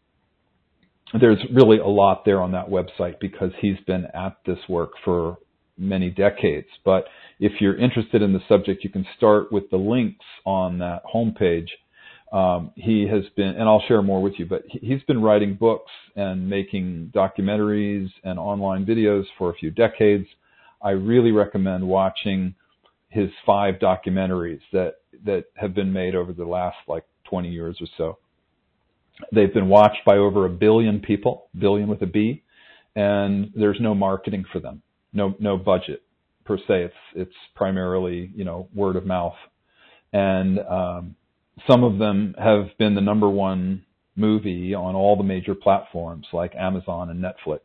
there's really a lot there on that website because he's been at this work for many decades. But if you're interested in the subject, you can start with the links on that homepage. Um, he has been, and I'll share more with you, but he's been writing books and making documentaries and online videos for a few decades. I really recommend watching his five documentaries that, that have been made over the last like twenty years or so. They've been watched by over a billion people, billion with a B, and there's no marketing for them, no, no budget per se. It's, it's primarily, you know, word of mouth. And, um, some of them have been the number one movie on all the major platforms like Amazon and Netflix.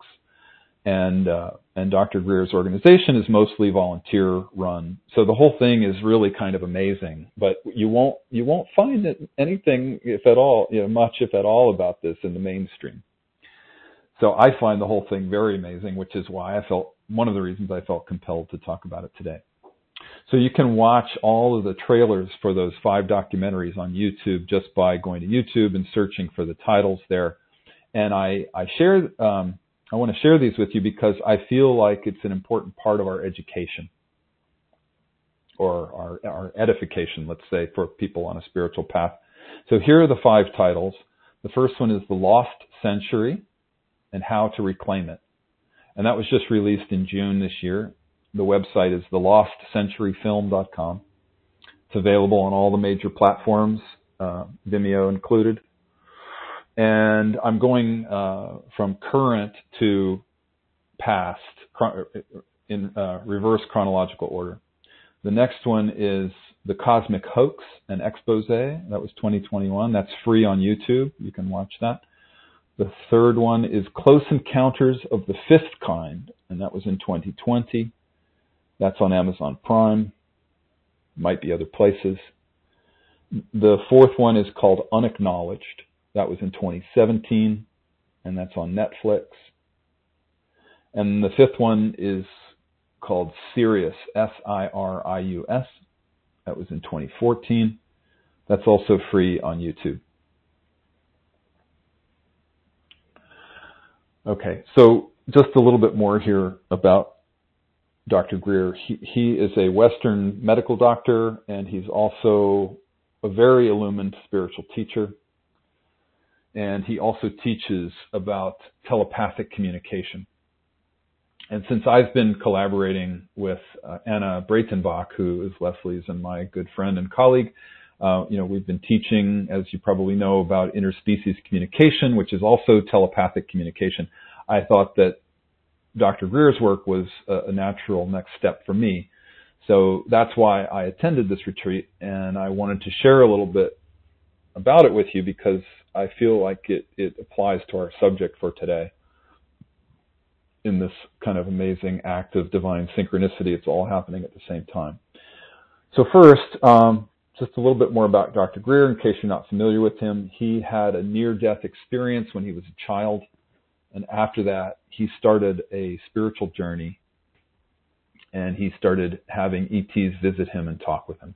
And uh, and Doctor Greer's organization is mostly volunteer run, so the whole thing is really kind of amazing. But you won't you won't find it, anything, if at all, you know, much if at all, about this in the mainstream. So I find the whole thing very amazing, which is why I felt, one of the reasons I felt compelled to talk about it today. So you can watch all of the trailers for those five documentaries on YouTube just by going to YouTube and searching for the titles there. And I, I share, um, I want to share these with you because I feel like it's an important part of our education or our, our edification, let's say, for people on a spiritual path. So here are the five titles. The first one is The Lost Century and How to Reclaim It. And that was just released in June this year. The website is the lost century film dot com. It's available on all the major platforms, uh, Vimeo included. And I'm going uh, from current to past in uh, reverse chronological order. The next one is The Cosmic Hoax, an expose. That was twenty twenty-one. That's free on YouTube. You can watch that. The third one is Close Encounters of the Fifth Kind, and that was in twenty twenty. That's on Amazon Prime. Might be other places. The fourth one is called Unacknowledged. That was in twenty seventeen, and that's on Netflix. And the fifth one is called Sirius, S I R I U S. That was in twenty fourteen. That's also free on YouTube. Okay, so just a little bit more here about Doctor Greer. He, he is a Western medical doctor, and he's also a very illumined spiritual teacher. And he also teaches about telepathic communication. And since I've been collaborating with uh, Anna Breitenbach, who is Leslie's and my good friend and colleague, uh, you know, we've been teaching, as you probably know, about interspecies communication, which is also telepathic communication. I thought that Doctor Greer's work was a, a natural next step for me. So that's why I attended this retreat, and I wanted to share a little bit about it with you because I feel like it, it applies to our subject for today. In this kind of amazing act of divine synchronicity, it's all happening at the same time. So first, um, just a little bit more about Doctor Greer, in case you're not familiar with him. He had a near-death experience when he was a child, and after that, he started a spiritual journey, and he started having E Ts visit him and talk with him.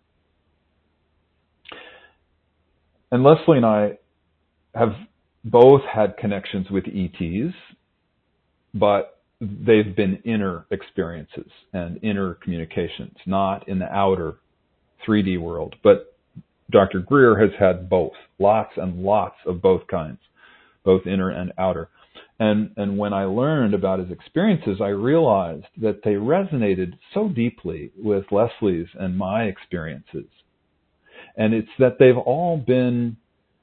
And Leslie and I have both had connections with E Ts, but they've been inner experiences and inner communications, not in the outer three D world. But Doctor Greer has had both, lots and lots of both kinds, both inner and outer. And, and when I learned about his experiences, I realized that they resonated so deeply with Leslie's and my experiences. And it's that they've all been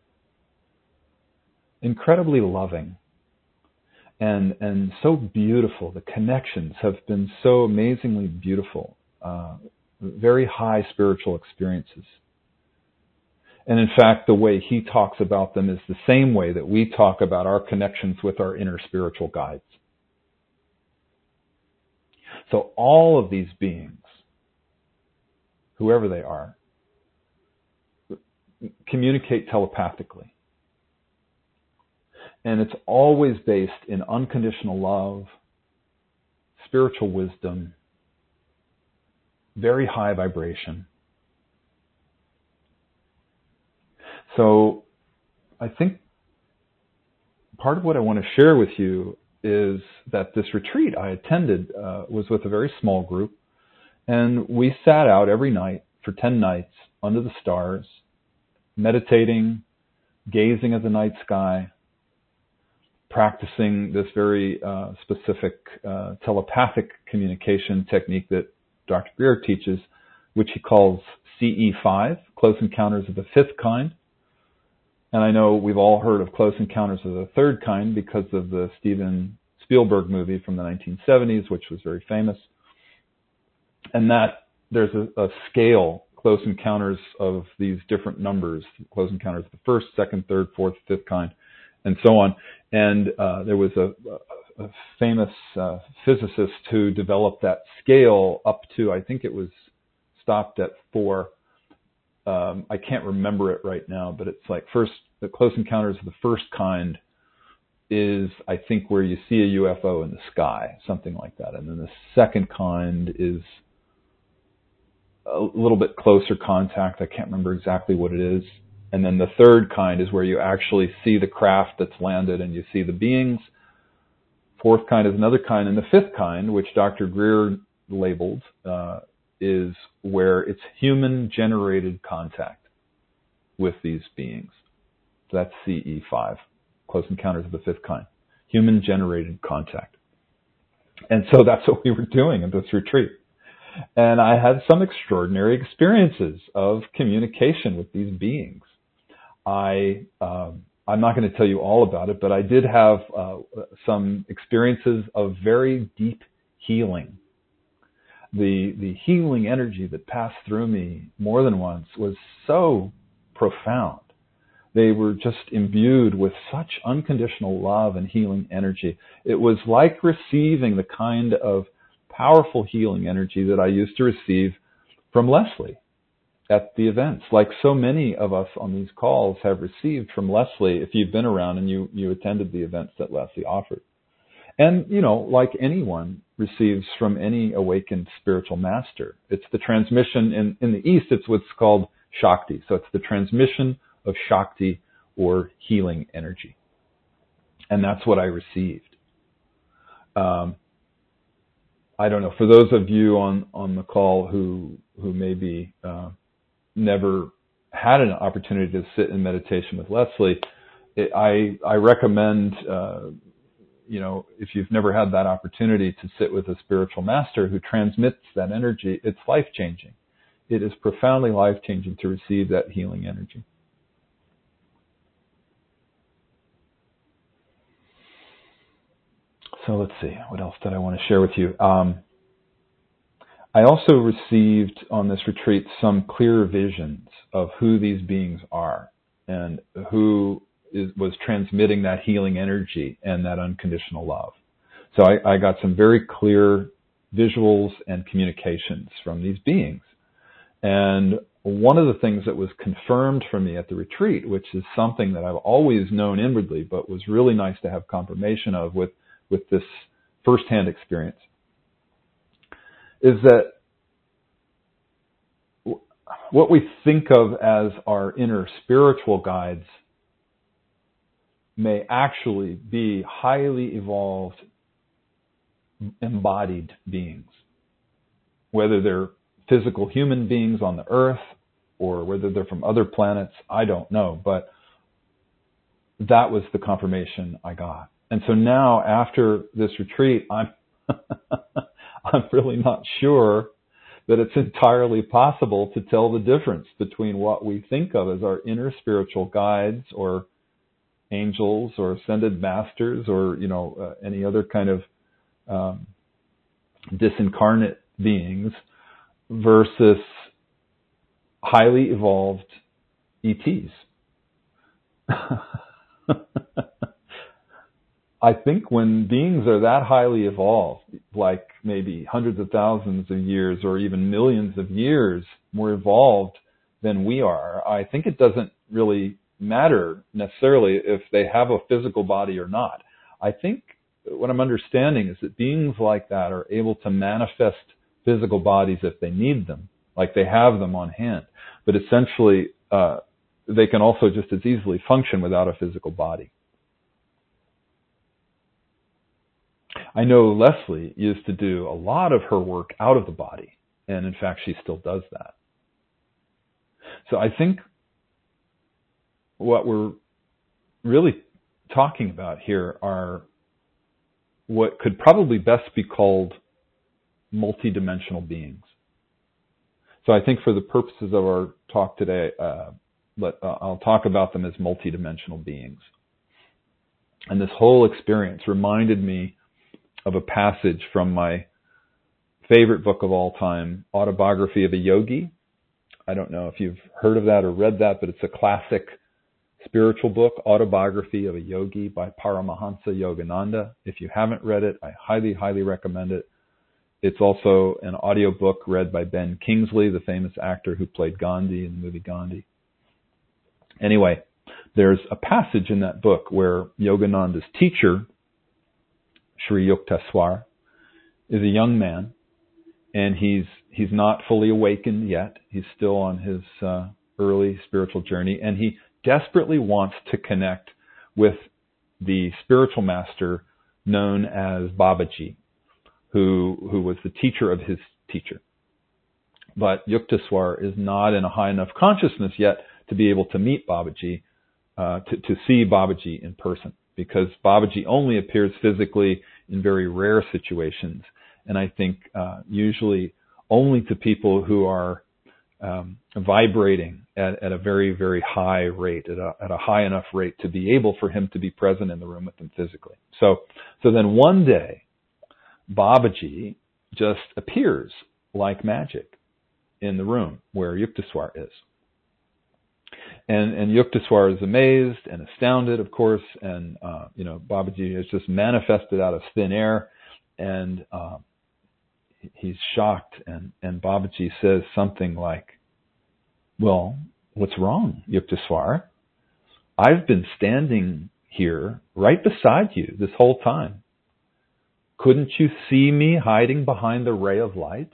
incredibly loving and and so beautiful. The connections have been so amazingly beautiful, uh, very high spiritual experiences. And in fact, the way he talks about them is the same way that we talk about our connections with our inner spiritual guides. So all of these beings, whoever they are, communicate telepathically. And it's always based in unconditional love, spiritual wisdom, very high vibration. So I think part of what I want to share with you is that this retreat I attended uh, was with a very small group, and we sat out every night for ten nights under the stars, meditating, gazing at the night sky, practicing this very uh, specific uh, telepathic communication technique that Doctor Greer teaches, which he calls C E five, Close Encounters of the Fifth Kind. And I know we've all heard of Close Encounters of the Third Kind because of the Steven Spielberg movie from the nineteen seventies, which was very famous. And that there's a, a scale, Close Encounters of these different numbers, Close Encounters of the first, second, third, fourth, fifth kind, and so on. And uh, there was a, a, a famous uh, physicist who developed that scale up to, I think it was stopped at four. Um, I can't remember it right now, but it's like first, the Close Encounters of the first kind is, I think, where you see a U F O in the sky, something like that. And then the second kind is a little bit closer contact. I can't remember exactly what it is. And then the third kind is where you actually see the craft that's landed and you see the beings. Fourth kind is another kind. And the fifth kind, which Doctor Greer labeled, uh, is where it's human-generated contact with these beings. So that's C E five, Close Encounters of the Fifth Kind, human-generated contact. And so that's what we were doing at this retreat. And I had some extraordinary experiences of communication with these beings. I, um, I'm not going to tell you all about it, but I did have uh, some experiences of very deep healing. The, the healing energy that passed through me more than once was so profound. They were just imbued with such unconditional love and healing energy. It was like receiving the kind of powerful healing energy that I used to receive from Leslie at the events, like so many of us on these calls have received from Leslie if you've been around and you, you attended the events that Leslie offered. And, you know, like anyone receives from any awakened spiritual master, it's the transmission, in, in the East, it's what's called Shakti. So it's the transmission of Shakti or healing energy. And that's what I received. Um, I don't know, for those of you on, on the call who, who maybe uh, never had an opportunity to sit in meditation with Leslie, it, I, I recommend, uh, you know, if you've never had that opportunity to sit with a spiritual master who transmits that energy, it's life-changing. It is profoundly life-changing to receive that healing energy. So let's see, what else did I want to share with you? Um, I also received on this retreat some clear visions of who these beings are and who is, was transmitting that healing energy and that unconditional love. So I, I got some very clear visuals and communications from these beings. And one of the things that was confirmed for me at the retreat, which is something that I've always known inwardly, but was really nice to have confirmation of with, with this firsthand experience, is that what we think of as our inner spiritual guides may actually be highly evolved, embodied beings. Whether they're physical human beings on the earth or whether they're from other planets, I don't know. But that was the confirmation I got. And so now after this retreat, I'm I'm really not sure that it's entirely possible to tell the difference between what we think of as our inner spiritual guides or angels or ascended masters or, you know, uh, any other kind of um, disincarnate beings versus highly evolved E Ts. I think when beings are that highly evolved, like maybe hundreds of thousands of years or even millions of years more evolved than we are, I think it doesn't really matter necessarily if they have a physical body or not. I think what I'm understanding is that beings like that are able to manifest physical bodies if they need them, like they have them on hand. But essentially, uh, they can also just as easily function without a physical body. I know Leslie used to do a lot of her work out of the body, and in fact, she still does that. So I think what we're really talking about here are what could probably best be called multidimensional beings. So I think for the purposes of our talk today, uh, let, uh, I'll talk about them as multidimensional beings. And this whole experience reminded me of a passage from my favorite book of all time, Autobiography of a Yogi. I don't know if you've heard of that or read that, but it's a classic spiritual book, Autobiography of a Yogi by Paramahansa Yogananda. If you haven't read it, I highly, highly recommend it. It's also an audiobook read by Ben Kingsley, the famous actor who played Gandhi in the movie Gandhi. Anyway, there's a passage in that book where Yogananda's teacher, Sri Yukteswar, is a young man, and he's he's not fully awakened yet. He's still on his uh, early spiritual journey, and he desperately wants to connect with the spiritual master known as Babaji, who who was the teacher of his teacher. But Yukteswar is not in a high enough consciousness yet to be able to meet Babaji, uh, to, to see Babaji in person, because Babaji only appears physically in very rare situations, and I think uh, usually only to people who are um, vibrating at, at a very, very high rate, at a, at a high enough rate to be able for him to be present in the room with them physically. So, so then one day, Babaji just appears like magic in the room where Yukteswar is. And, and Yukteswar is amazed and astounded, of course, and, uh, you know, Babaji is just manifested out of thin air, and uh, he's shocked, and, and Babaji says something like, well, what's wrong, Yukteswar? I've been standing here right beside you this whole time. Couldn't you see me hiding behind the ray of light?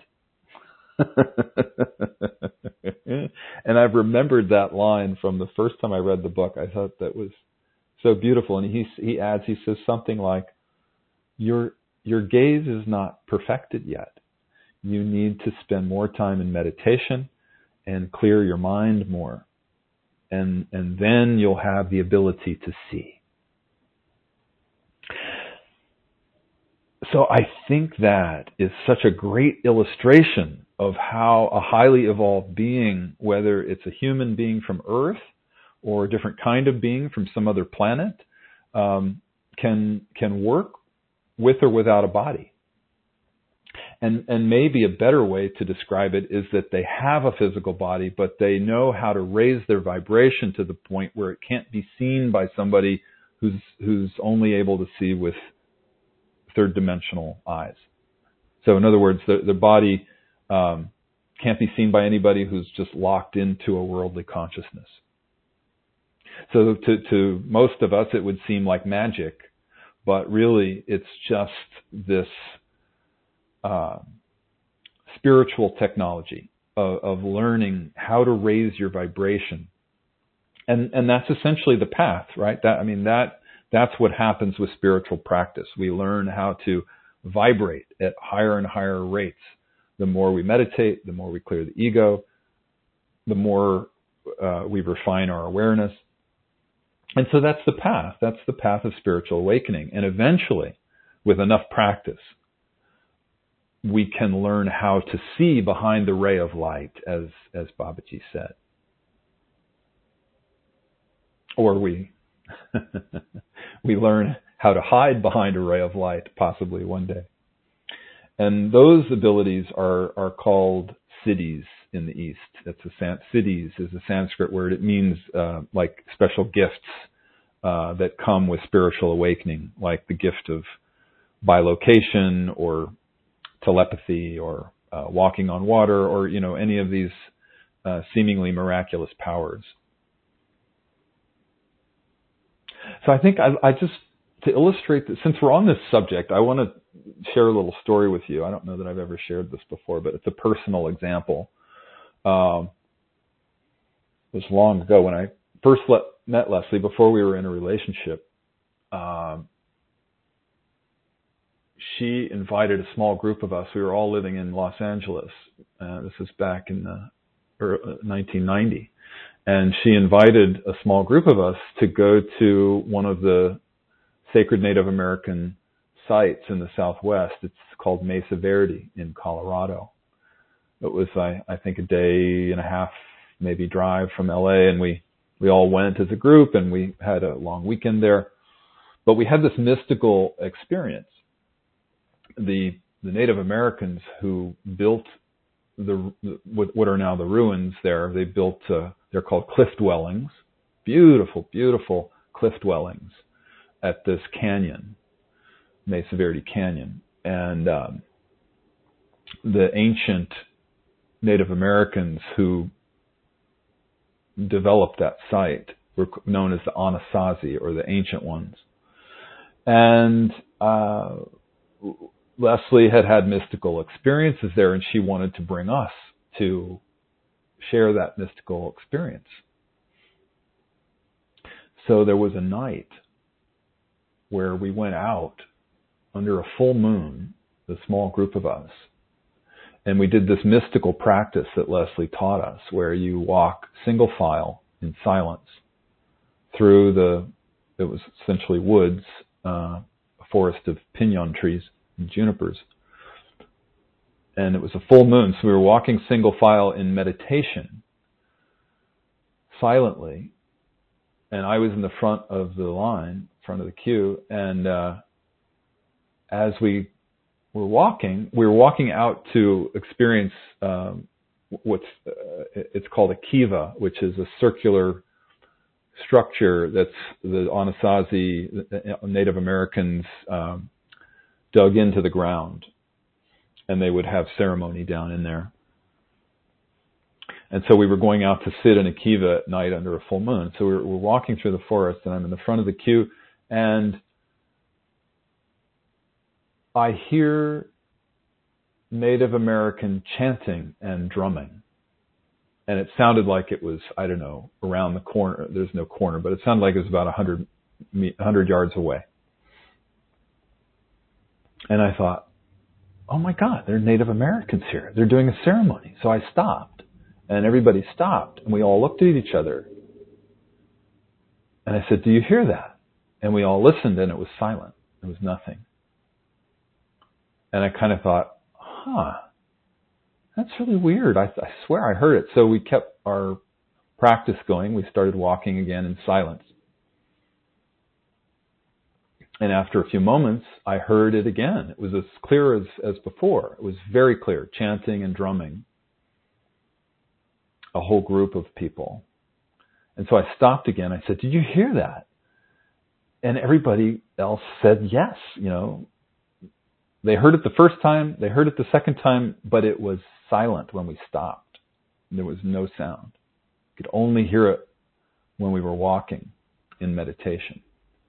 And I've remembered that line from the first time I read the book. I thought that was so beautiful. And he he adds, he says something like, your your gaze is not perfected yet. You need to spend more time in meditation and clear your mind more. And and then you'll have the ability to see. So I think that is such a great illustration of how a highly evolved being, whether it's a human being from Earth or a different kind of being from some other planet, um, can can work with or without a body. And and maybe a better way to describe it is that they have a physical body, but they know how to raise their vibration to the point where it can't be seen by somebody who's who's only able to see with third dimensional eyes. So in other words, the, the body um, can't be seen by anybody who's just locked into a worldly consciousness. So to, to most of us, it would seem like magic, but really it's just this uh, spiritual technology of, of learning how to raise your vibration. And, and that's essentially the path, right? That, I mean, that, That's what happens with spiritual practice. We learn how to vibrate at higher and higher rates. The more we meditate, the more we clear the ego, the more uh, we refine our awareness. And so that's the path. That's the path of spiritual awakening. And eventually, with enough practice, we can learn how to see behind the ray of light, as, as Babaji said. Or we... we learn how to hide behind a ray of light, possibly one day. And those abilities are, are called siddhis in the East. That's a san- siddhis is a Sanskrit word. It means uh, like special gifts uh, that come with spiritual awakening, like the gift of bilocation or telepathy or uh, walking on water, or you know any of these uh, seemingly miraculous powers. So I think I, I just, to illustrate that, since we're on this subject, I want to share a little story with you. I don't know that I've ever shared this before, but it's a personal example. Um, it was long ago when I first let, met Leslie, before we were in a relationship. Um, she invited a small group of us. We were all living in Los Angeles. Uh, this is back in the, nineteen ninety. And she invited a small group of us to go to one of the sacred Native American sites in the Southwest. It's called Mesa Verde in Colorado. It was, I, I think, a day and a half, maybe drive from L A, and we, we all went as a group, and we had a long weekend there. But we had this mystical experience. The, the Native Americans who built the, what are now the ruins there, they built, uh, they're called cliff dwellings, beautiful, beautiful cliff dwellings at this canyon, Mesa Verde Canyon. And um, the ancient Native Americans who developed that site were known as the Anasazi, or the Ancient Ones. And uh, Leslie had had mystical experiences there, and she wanted to bring us to share that mystical experience. So there was a night where we went out under a full moon, the small group of us, and we did this mystical practice that Leslie taught us, where you walk single file in silence through the, it was essentially woods, uh, a forest of pinon trees and junipers. And it was a full moon, so we were walking single file in meditation, silently, and I was in the front of the line, front of the queue, and uh, as we were walking, we were walking out to experience um, what's, uh, it's called a kiva, which is a circular structure that's the Anasazi, Native Americans, um, dug into the ground, and they would have ceremony down in there. And so we were going out to sit in a kiva at night under a full moon. So we we're, we're walking through the forest, and I'm in the front of the queue, and I hear Native American chanting and drumming. And it sounded like it was, I don't know, around the corner. There's no corner, but it sounded like it was about one hundred, one hundred yards away. And I thought, oh my God, there are Native Americans here. They're doing a ceremony. So I stopped, and everybody stopped, and we all looked at each other. And I said, do you hear that? And we all listened, and it was silent. There was nothing. And I kind of thought, huh, that's really weird. I, I swear I heard it. So we kept our practice going. We started walking again in silence. And after a few moments, I heard it again. It was as clear as, as before. It was very clear, chanting and drumming. A whole group of people. And so I stopped again. I said, did you hear that? And everybody else said yes. You know, they heard it the first time, they heard it the second time, but it was silent when we stopped. There was no sound. You could only hear it when we were walking in meditation.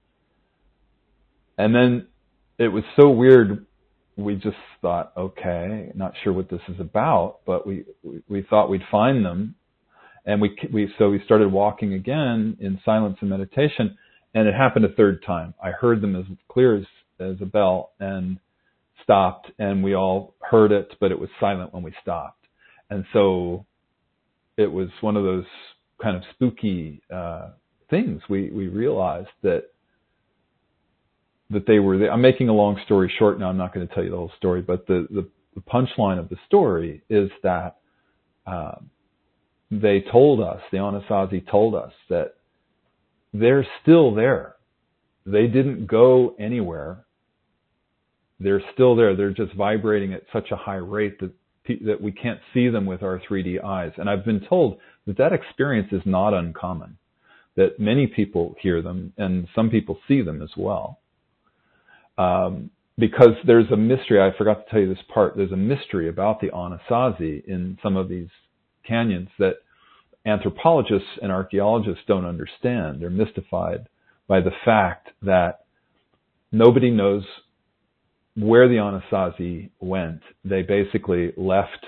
And then it was so weird, we just thought, okay, not sure what this is about, but we, we, we thought we'd find them. And we, we, so we started walking again in silence and meditation, and it happened a third time. I heard them as clear as, as a bell and stopped, and we all heard it, but it was silent when we stopped. And so it was one of those kind of spooky, uh, things. We, we realized that that they were there. I'm making a long story short now. I'm not going to tell you the whole story, but the, the, the punchline of the story is that uh, they told us, the Anasazi told us, that they're still there. They didn't go anywhere. They're still there. They're just vibrating at such a high rate that that we can't see them with our three D eyes. And I've been told that that experience is not uncommon, that many people hear them and some people see them as well. Um, because there's a mystery, I forgot to tell you this part, there's a mystery about the Anasazi in some of these canyons that anthropologists and archaeologists don't understand. They're mystified by the fact that nobody knows where the Anasazi went. They basically left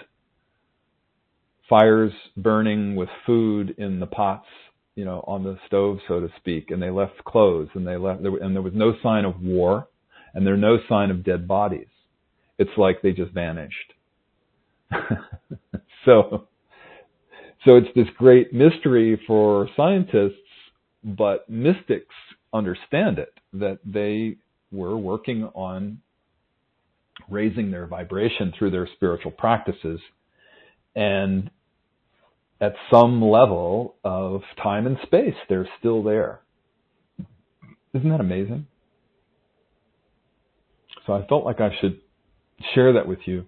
fires burning with food in the pots, you know, on the stove, so to speak, and they left clothes, and they left, and there was no sign of war. And there's no sign of dead bodies. It's like they just vanished. so, so it's this great mystery for scientists, but mystics understand it, that they were working on raising their vibration through their spiritual practices. And at some level of time and space, they're still there. Isn't that amazing? So I felt like I should share that with you.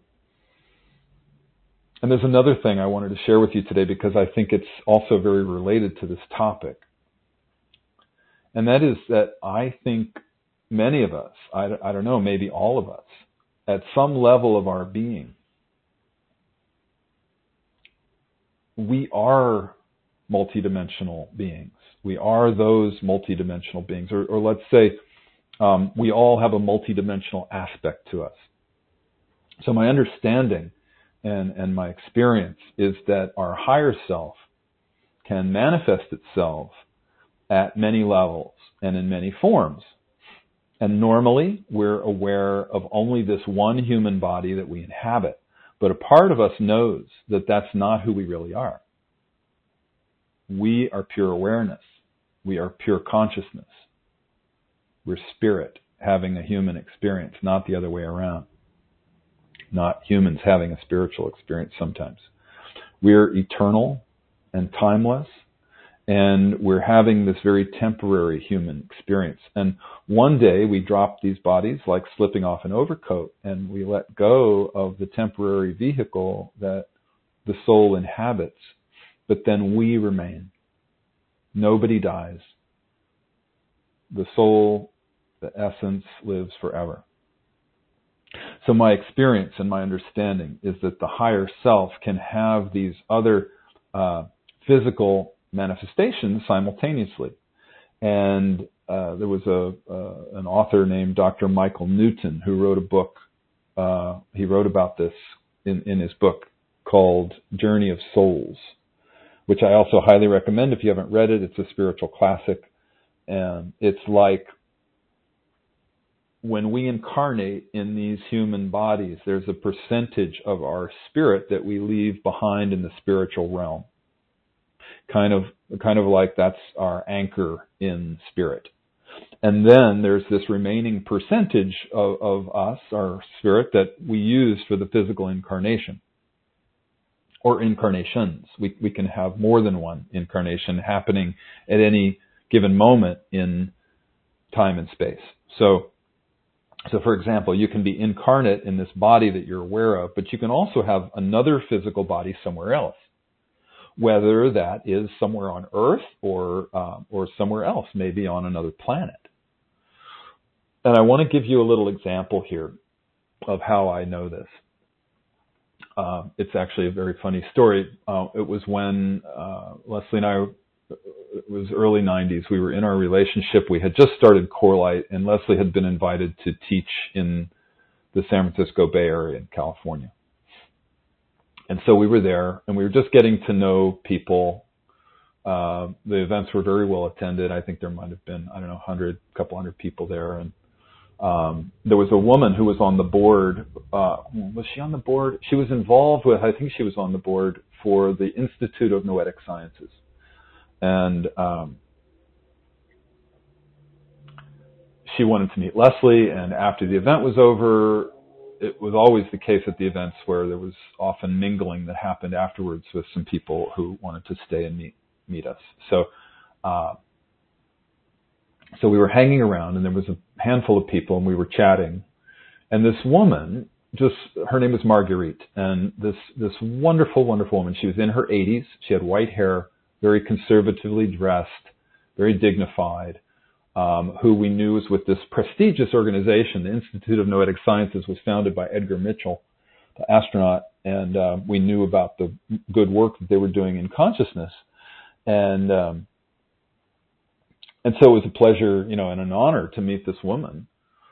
And there's another thing I wanted to share with you today because I think it's also very related to this topic. And that is that I think many of us, I, I don't know, maybe all of us, at some level of our being, we are multidimensional beings. We are those multidimensional beings. Or, or let's say um, we all have a multidimensional aspect to us. So my understanding and, and my experience is that our higher self can manifest itself at many levels and in many forms. And normally we're aware of only this one human body that we inhabit. But a part of us knows that that's not who we really are. We are pure awareness. We are pure consciousness. We're spirit having a human experience, not the other way around. Not humans having a spiritual experience sometimes. We're eternal and timeless, and we're having this very temporary human experience. And one day we drop these bodies like slipping off an overcoat, and we let go of the temporary vehicle that the soul inhabits, but then we remain. Nobody dies. The soul, the essence, lives forever. So my experience and my understanding is that the higher self can have these other uh, physical manifestations simultaneously. And uh, there was a uh, an author named Doctor Michael Newton who wrote a book. Uh, he wrote about this in, in his book called Journey of Souls, which I also highly recommend if you haven't read it. It's a spiritual classic. And it's like when we incarnate in these human bodies, there's a percentage of our spirit that we leave behind in the spiritual realm. Kind of, kind of like that's our anchor in spirit. And then there's this remaining percentage of, of us, our spirit, that we use for the physical incarnation. Or incarnations. We, we can have more than one incarnation happening at any given moment in time and space. So, So, for example, you can be incarnate in this body that you're aware of, but you can also have another physical body somewhere else, whether that is somewhere on Earth or um, or somewhere else, maybe on another planet. And I want to give you a little example here of how I know this. Uh, it's actually a very funny story. Uh, it was when uh, Leslie and I, it was early nineties, we were in our relationship. We had just started Corelight, and Leslie had been invited to teach in the San Francisco Bay Area in California. And so we were there, and we were just getting to know people. Uh, the events were very well attended. I think there might have been, I don't know, a hundred, couple hundred people there. And um, there was a woman who was on the board. Uh, was she on the board? She was involved with, I think she was on the board for the Institute of Noetic Sciences. And um, she wanted to meet Leslie, and after the event was over, it was always the case at the events where there was often mingling that happened afterwards with some people who wanted to stay and meet meet us. So, uh, so we were hanging around, and there was a handful of people, and we were chatting. And this woman, just her name was Marguerite, and this this wonderful, wonderful woman. She was in her eighties. She had white hair, very conservatively dressed, very dignified. Um, who we knew was with this prestigious organization. The Institute of Noetic Sciences was founded by Edgar Mitchell, the astronaut, and uh, we knew about the good work that they were doing in consciousness. And um, and so it was a pleasure, you know, and an honor to meet this woman.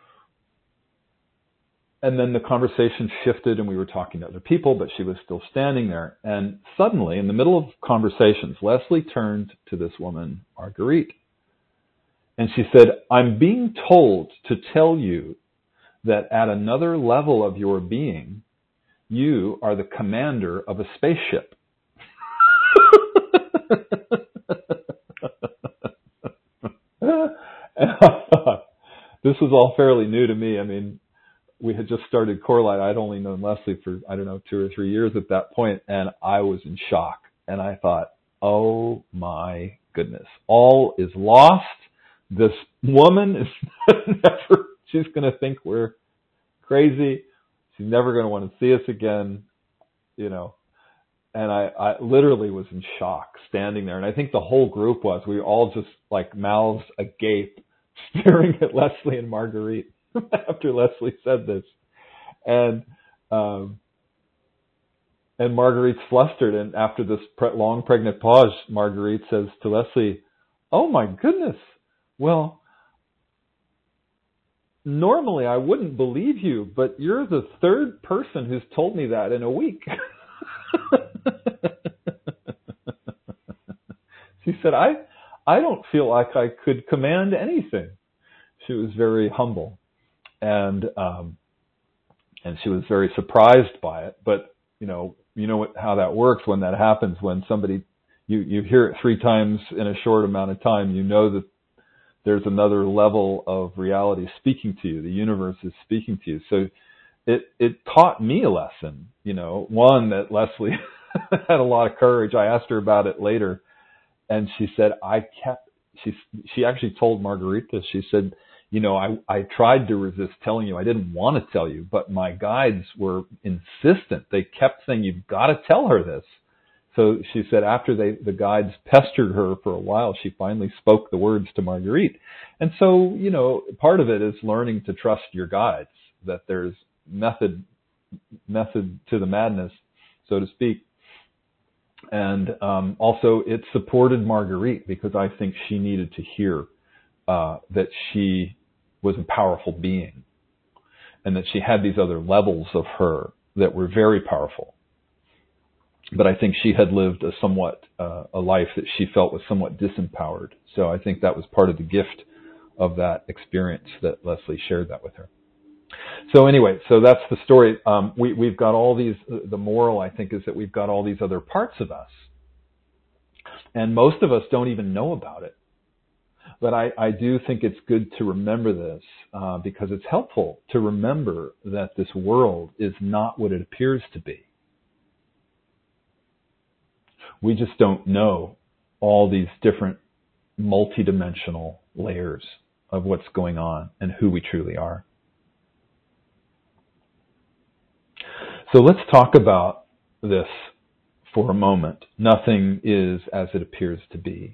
And then the conversation shifted, and we were talking to other people, but she was still standing there. And suddenly, in the middle of conversations, Leslie turned to this woman, Marguerite, and she said, "I'm being told to tell you that at another level of your being, you are the commander of a spaceship." And I thought, this was all fairly new to me. I mean, we had just started Corelight. I'd only known Leslie for, I don't know, two or three years at that point, and I was in shock. And I thought, oh my goodness, all is lost. This woman is never, she's going to think we're crazy. She's never going to want to see us again, you know. And I, I literally was in shock standing there. And I think the whole group was. We were all just like mouths agape, staring at Leslie and Marguerite after Leslie said this. And, um, and Marguerite's flustered. And after this pre- long pregnant pause, Marguerite says to Leslie, oh my goodness. Well, normally I wouldn't believe you, but you're the third person who's told me that in a week. She said, I, I don't feel like I could command anything. She was very humble, and um, and she was very surprised by it. But you know, you know what, how that works when that happens. When somebody you you hear it three times in a short amount of time, you know that there's another level of reality speaking to you. The universe is speaking to you. So it it taught me a lesson. You know, one, that Leslie had a lot of courage. I asked her about it later, and she said, I kept. She she actually told Margarita. She said, you know, I, I tried to resist telling you. I didn't want to tell you, but my guides were insistent. They kept saying, you've got to tell her this. So she said after they, the guides pestered her for a while, she finally spoke the words to Marguerite. And so, you know, part of it is learning to trust your guides, that there's method, method to the madness, so to speak. And um, also it supported Marguerite, because I think she needed to hear uh, that she was a powerful being, and that she had these other levels of her that were very powerful. But I think she had lived a somewhat uh, a life that she felt was somewhat disempowered. So I think that was part of the gift of that experience, that Leslie shared that with her. So anyway, so that's the story. Um, we, we've got all these, the moral, I think, is that we've got all these other parts of us. And most of us don't even know about it. But I, I do think it's good to remember this, uh, because it's helpful to remember that this world is not what it appears to be. We just don't know all these different multidimensional layers of what's going on and who we truly are. So let's talk about this for a moment. Nothing is as it appears to be.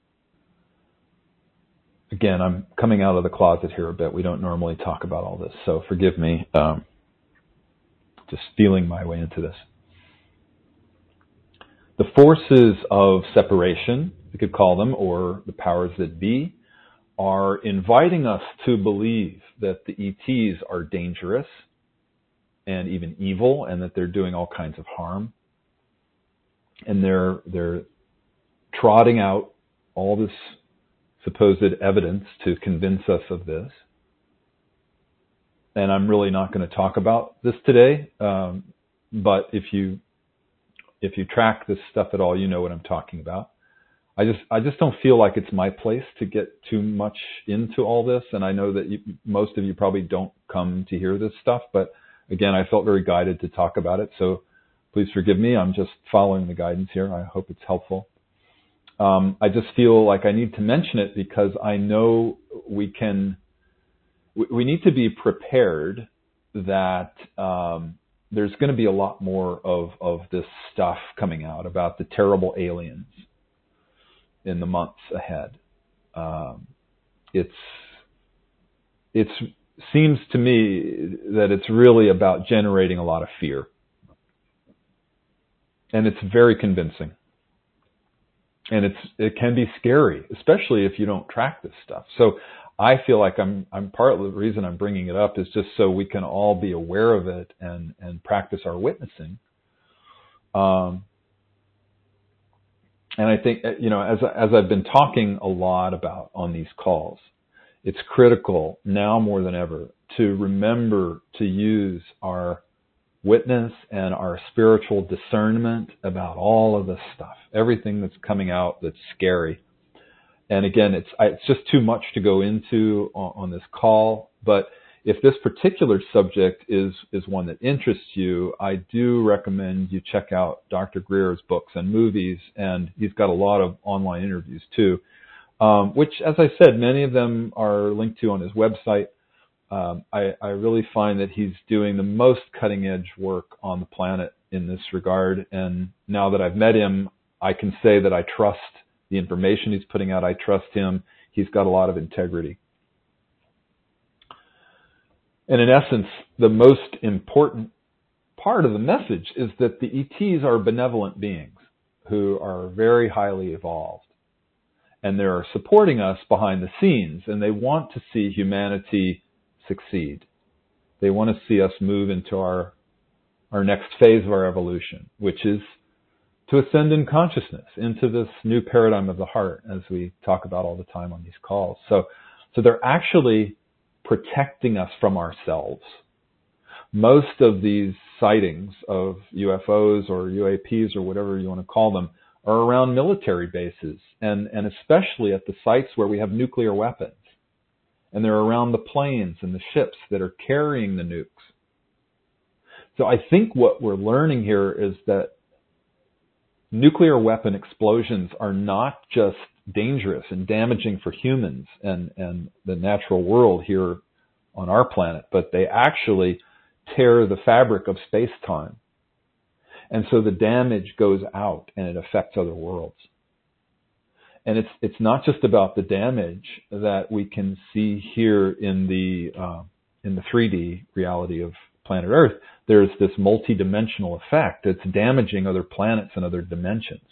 Again, I'm coming out of the closet here a bit. We don't normally talk about all this, so forgive me. Um, just feeling my way into this. The forces of separation, we could call them, or the powers that be, are inviting us to believe that the E Ts are dangerous and even evil, and that they're doing all kinds of harm. And they're they're trotting out all this supposed evidence to convince us of this. And I'm really not going to talk about this today, um, but if you if you track this stuff at all, you know what I'm talking about. I just I just don't feel like it's my place to get too much into all this, and I know that you, most of you probably don't come to hear this stuff, but again, I felt very guided to talk about it, so please forgive me. I'm just following the guidance here. I hope it's helpful. Um, I just feel like I need to mention it because I know we can, we, we need to be prepared that um, there's going to be a lot more of, of this stuff coming out about the terrible aliens in the months ahead. Um, it's, it's, seems to me that it's really about generating a lot of fear. And it's very convincing. And it's it can be scary, especially if you don't track this stuff. So I feel like I'm I'm part of the reason I'm bringing it up is just so we can all be aware of it and, and practice our witnessing. Um, and I think, you know, as as I've been talking a lot about on these calls, it's critical now more than ever to remember to use our witness and our spiritual discernment about all of this stuff, everything that's coming out that's scary. And again, it's it's just too much to go into on, on this call, but if this particular subject is, is one that interests you, I do recommend you check out Doctor Greer's books and movies, and he's got a lot of online interviews too, um, which, as I said, many of them are linked to on his website. Um, I, I really find that he's doing the most cutting-edge work on the planet in this regard, and now that I've met him, I can say that I trust the information he's putting out. I trust him. He's got a lot of integrity. And in essence, the most important part of the message is that the E Ts are benevolent beings who are very highly evolved. and they're supporting us behind the scenes, and they want to see humanity succeed. They want to see us move into our our next phase of our evolution, which is to ascend in consciousness into this new paradigm of the heart, as we talk about all the time on these calls. So, so they're actually protecting us from ourselves. Most of these sightings of U F Os or U A Ps or whatever you want to call them are around military bases, and, and especially at the sites where we have nuclear weapons. And they're around the planes and the ships that are carrying the nukes. So I think what we're learning here is that nuclear weapon explosions are not just dangerous and damaging for humans and, and the natural world here on our planet, but they actually tear the fabric of space-time. And so the damage goes out and it affects other worlds. And it's it's not just about the damage that we can see here in the uh, in the three D reality of planet Earth. There's this multi-dimensional effect that's damaging other planets and other dimensions.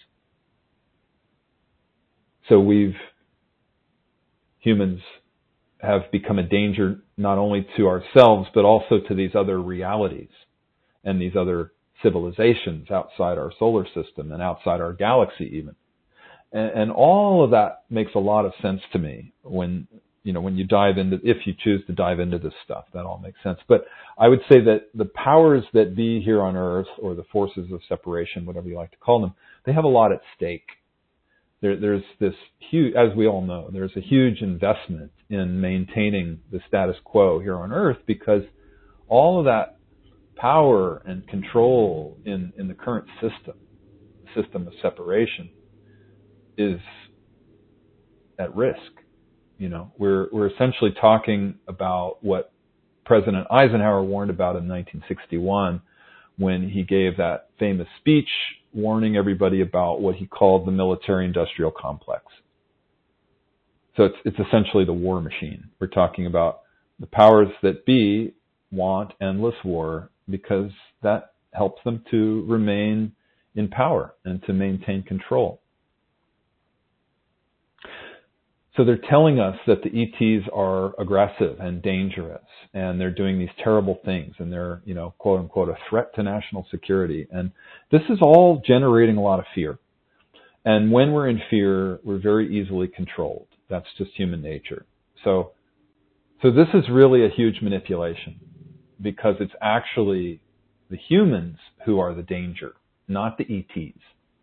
So we've, humans have become a danger not only to ourselves, but also to these other realities and these other civilizations outside our solar system and outside our galaxy even. And, and all of that makes a lot of sense to me when, you know, when you dive into, if you choose to dive into this stuff, that all makes sense. But I would say that the powers that be here on Earth, or the forces of separation, whatever you like to call them, they have a lot at stake. There, there's this huge, as we all know, there's a huge investment in maintaining the status quo here on Earth, because all of that power and control in, in the current system, system of separation, is at risk. You know, we're we're essentially talking about what President Eisenhower warned about in nineteen sixty-one, when he gave that famous speech warning everybody about what he called the military-industrial complex. So it's it's essentially the war machine. We're talking about the powers that be want endless war because that helps them to remain in power and to maintain control. So they're telling us that the E Ts are aggressive and dangerous, and they're doing these terrible things, and they're, you know, quote unquote, a threat to national security. And this is all generating a lot of fear. And when we're in fear, we're very easily controlled. That's just human nature. So, so this is really a huge manipulation, because it's actually the humans who are the danger, not the E Ts.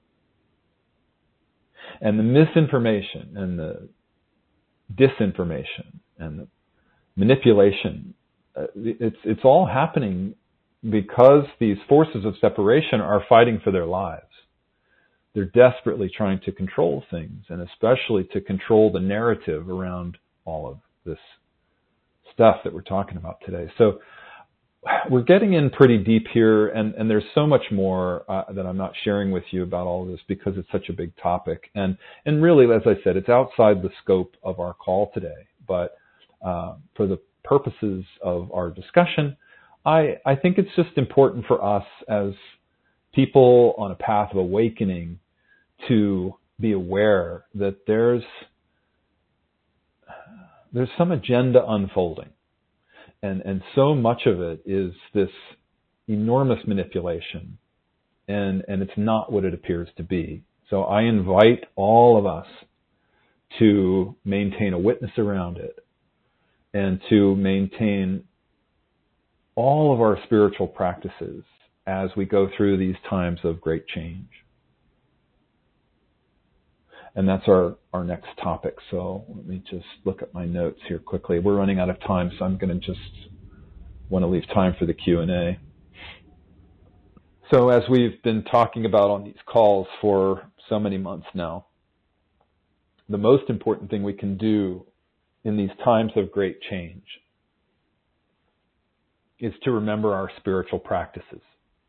And the misinformation and the disinformation and the manipulation, uh, it's it's all happening because these forces of separation are fighting for their lives. They're desperately trying to control things, and especially to control the narrative around all of this stuff that we're talking about today. So we're getting in pretty deep here, and, and there's so much more uh, that I'm not sharing with you about all of this because it's such a big topic. And, and really, as I said, it's outside the scope of our call today. But uh, for the purposes of our discussion, I, I think it's just important for us as people on a path of awakening to be aware that there's there's some agenda unfolding. And, and so much of it is this enormous manipulation, and, and it's not what it appears to be. So I invite all of us to maintain a witness around it, and to maintain all of our spiritual practices as we go through these times of great change. And that's our, our next topic. So let me just look at my notes here quickly. We're running out of time, so I'm going to just want to leave time for the Q and A. So as we've been talking about on these calls for so many months now, the most important thing we can do in these times of great change is to remember our spiritual practices.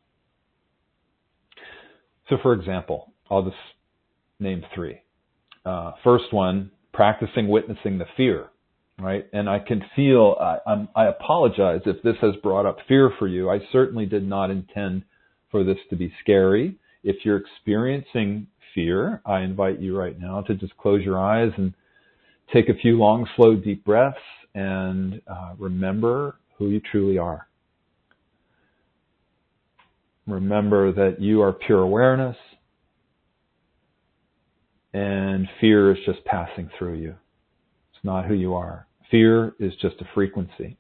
So for example, I'll just name three. Uh, first one, practicing witnessing the fear, right? And I can feel, I, I'm, I apologize if this has brought up fear for you. I certainly did not intend for this to be scary. If you're experiencing fear, I invite you right now to just close your eyes and take a few long, slow, deep breaths and uh, remember who you truly are. Remember that you are pure awareness and fear is just passing through you. It's not who you are. Fear is just a frequency.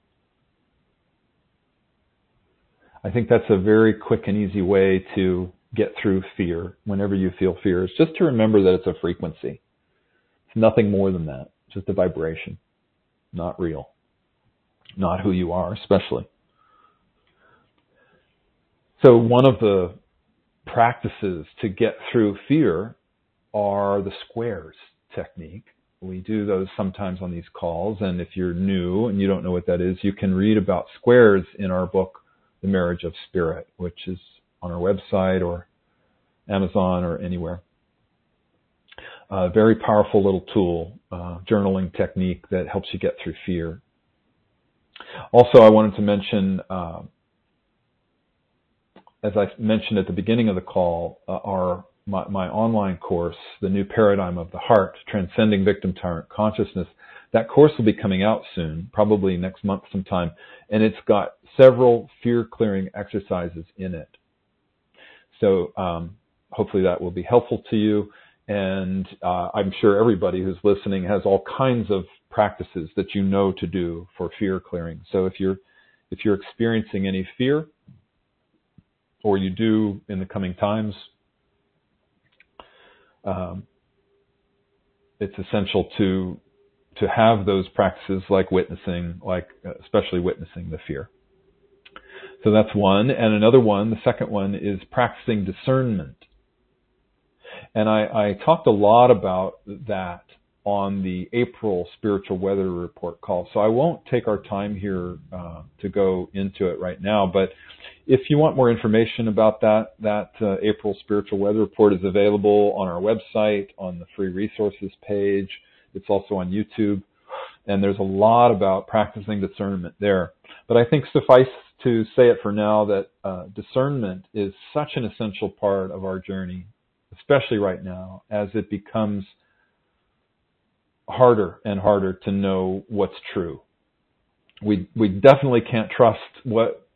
I think that's a very quick and easy way to get through fear whenever you feel fear, is just to remember that it's a frequency. It's nothing more than that, just a vibration, not real, not who you are especially. So one of the practices to get through fear are the squares technique. We do those sometimes on these calls, and if you're new and you don't know what that is, you can read about squares in our book, The Marriage of Spirit, which is on our website or Amazon or anywhere. A very powerful little tool, uh, journaling technique that helps you get through fear. Also, I wanted to mention, uh, as I mentioned at the beginning of the call, uh, our my, my online course, The New Paradigm of the Heart, Transcending Victim Tyrant Consciousness. That course will be coming out soon, probably next month sometime, and it's got several fear-clearing exercises in it. So um, hopefully that will be helpful to you, and uh, I'm sure everybody who's listening has all kinds of practices that you know to do for fear clearing. So if you're if you're experiencing any fear, or you do in the coming times, um, it's essential to to have those practices like witnessing, like uh, especially witnessing the fear. So that's one. And another one, the second one, is practicing discernment. And I, I talked a lot about that on the April Spiritual Weather Report call. So I won't take our time here uh, to go into it right now. But if you want more information about that, that uh, April Spiritual Weather Report is available on our website, on the free resources page. It's also on YouTube. And there's a lot about practicing discernment there. But I think suffice to say it for now that uh, discernment is such an essential part of our journey, especially right now, as it becomes harder and harder to know what's true. We we definitely can't trust what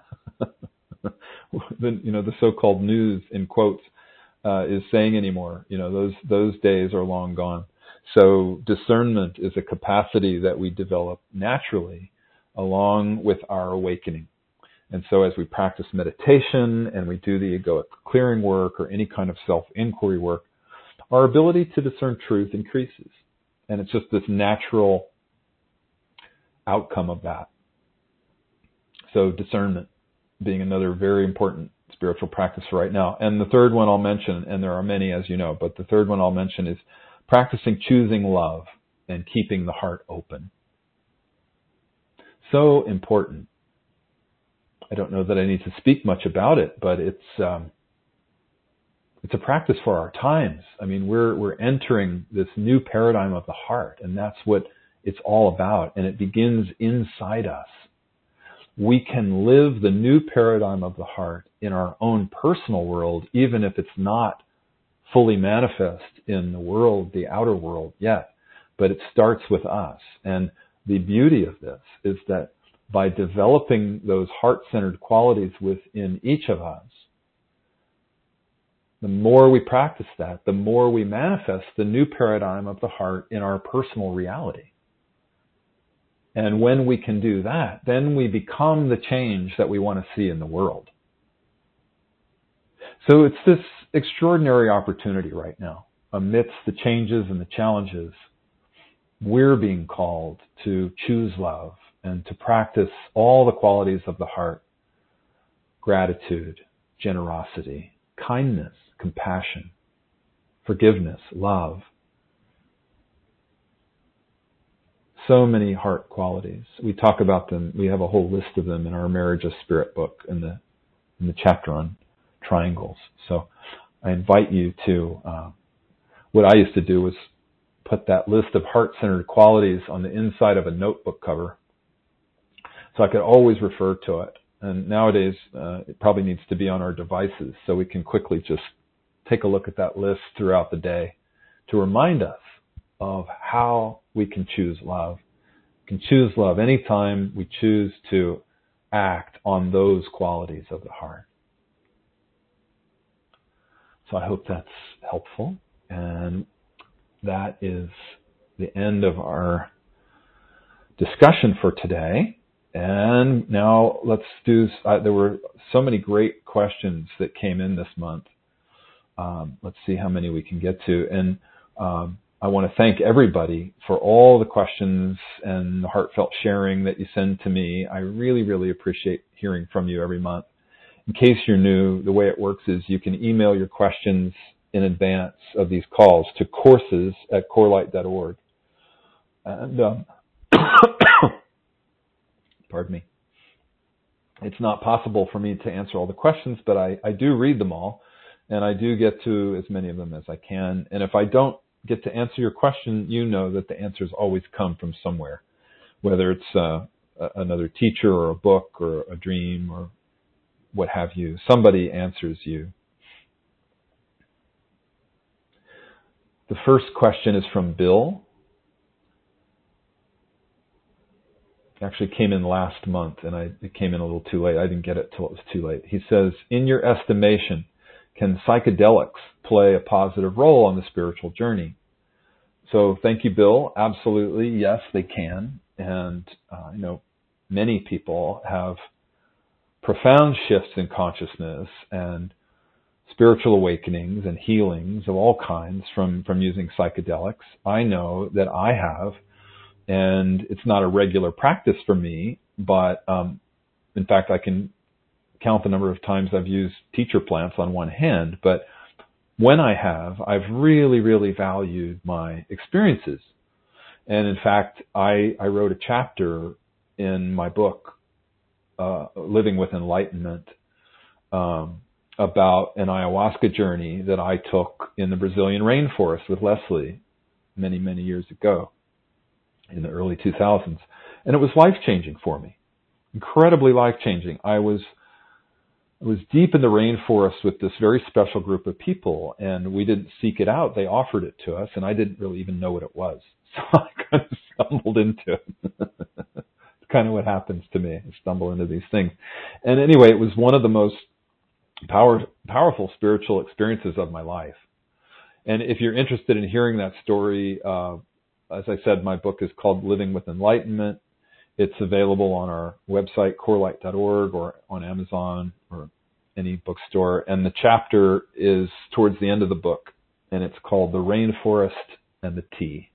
the you know the so-called news in quotes uh, is saying anymore. You know, those those days are long gone. So discernment is a capacity that we develop naturally along with our awakening. And so as we practice meditation and we do the egoic clearing work or any kind of self-inquiry work, our ability to discern truth increases. And it's just this natural outcome of that. So discernment being another very important spiritual practice right now. And the third one I'll mention, and there are many as you know, but the third one I'll mention is practicing choosing love and keeping the heart open. So important. I don't know that I need to speak much about it, but it's um, it's a practice for our times. I mean, we're we're entering this new paradigm of the heart, and that's what it's all about. And it begins inside us. We can live the new paradigm of the heart in our own personal world, even if it's not fully manifest in the world, the outer world yet. But it starts with us. And the beauty of this is that by developing those heart-centered qualities within each of us, the more we practice that, the more we manifest the new paradigm of the heart in our personal reality. And when we can do that, then we become the change that we want to see in the world. So it's this extraordinary opportunity right now. Amidst the changes and the challenges, we're being called to choose love and to practice all the qualities of the heart: gratitude, generosity, kindness, compassion, forgiveness, love. So many heart qualities. We talk about them. We have a whole list of them in our Marriage of Spirit book in the in the chapter on triangles. So I invite you to, uh, what I used to do was put that list of heart-centered qualities on the inside of a notebook cover, so I could always refer to it. And nowadays, uh, it probably needs to be on our devices so we can quickly just take a look at that list throughout the day to remind us of how we can choose love. We can choose love anytime we choose to act on those qualities of the heart. So I hope that's helpful. And that is the end of our discussion for today. And now let's do, uh, there were so many great questions that came in this month. Um, let's see how many we can get to. And um, I want to thank everybody for all the questions and the heartfelt sharing that you send to me. I really, really appreciate hearing from you every month. In case you're new, the way it works is you can email your questions in advance of these calls to courses at corelight dot org. And, um, pardon me. It's not possible for me to answer all the questions, but I, I do read them all, and I do get to as many of them as I can. And if I don't get to answer your question, you know that the answers always come from somewhere, whether it's uh, another teacher or a book or a dream or what have you. Somebody answers you. The first question is from Bill. It actually came in last month, and I, it came in a little too late. I didn't get it till it was too late. He says, in your estimation, can psychedelics play a positive role on the spiritual journey? So thank you, Bill. Absolutely, yes, they can. And, uh, you know, many people have profound shifts in consciousness and spiritual awakenings and healings of all kinds from, from using psychedelics. I know that I have, and it's not a regular practice for me, but um, in fact, I can count the number of times I've used teacher plants on one hand. But when I have, I've really, really valued my experiences. And in fact, I, I wrote a chapter in my book, uh, Living with Enlightenment, um, about an ayahuasca journey that I took in the Brazilian rainforest with Leslie many, many years ago in the early two thousands. And it was life-changing for me, incredibly life-changing. I was I was deep in the rainforest with this very special group of people, and we didn't seek it out. They offered it to us, and I didn't really even know what it was. So I kind of stumbled into it. It's kind of what happens to me. I stumble into these things. And anyway, it was one of the most power, powerful spiritual experiences of my life. And if you're interested in hearing that story, uh, as I said, my book is called Living with Enlightenment. It's available on our website, corelight dot org, or on Amazon or any bookstore. And the chapter is towards the end of the book, and it's called The Rainforest and the Tea.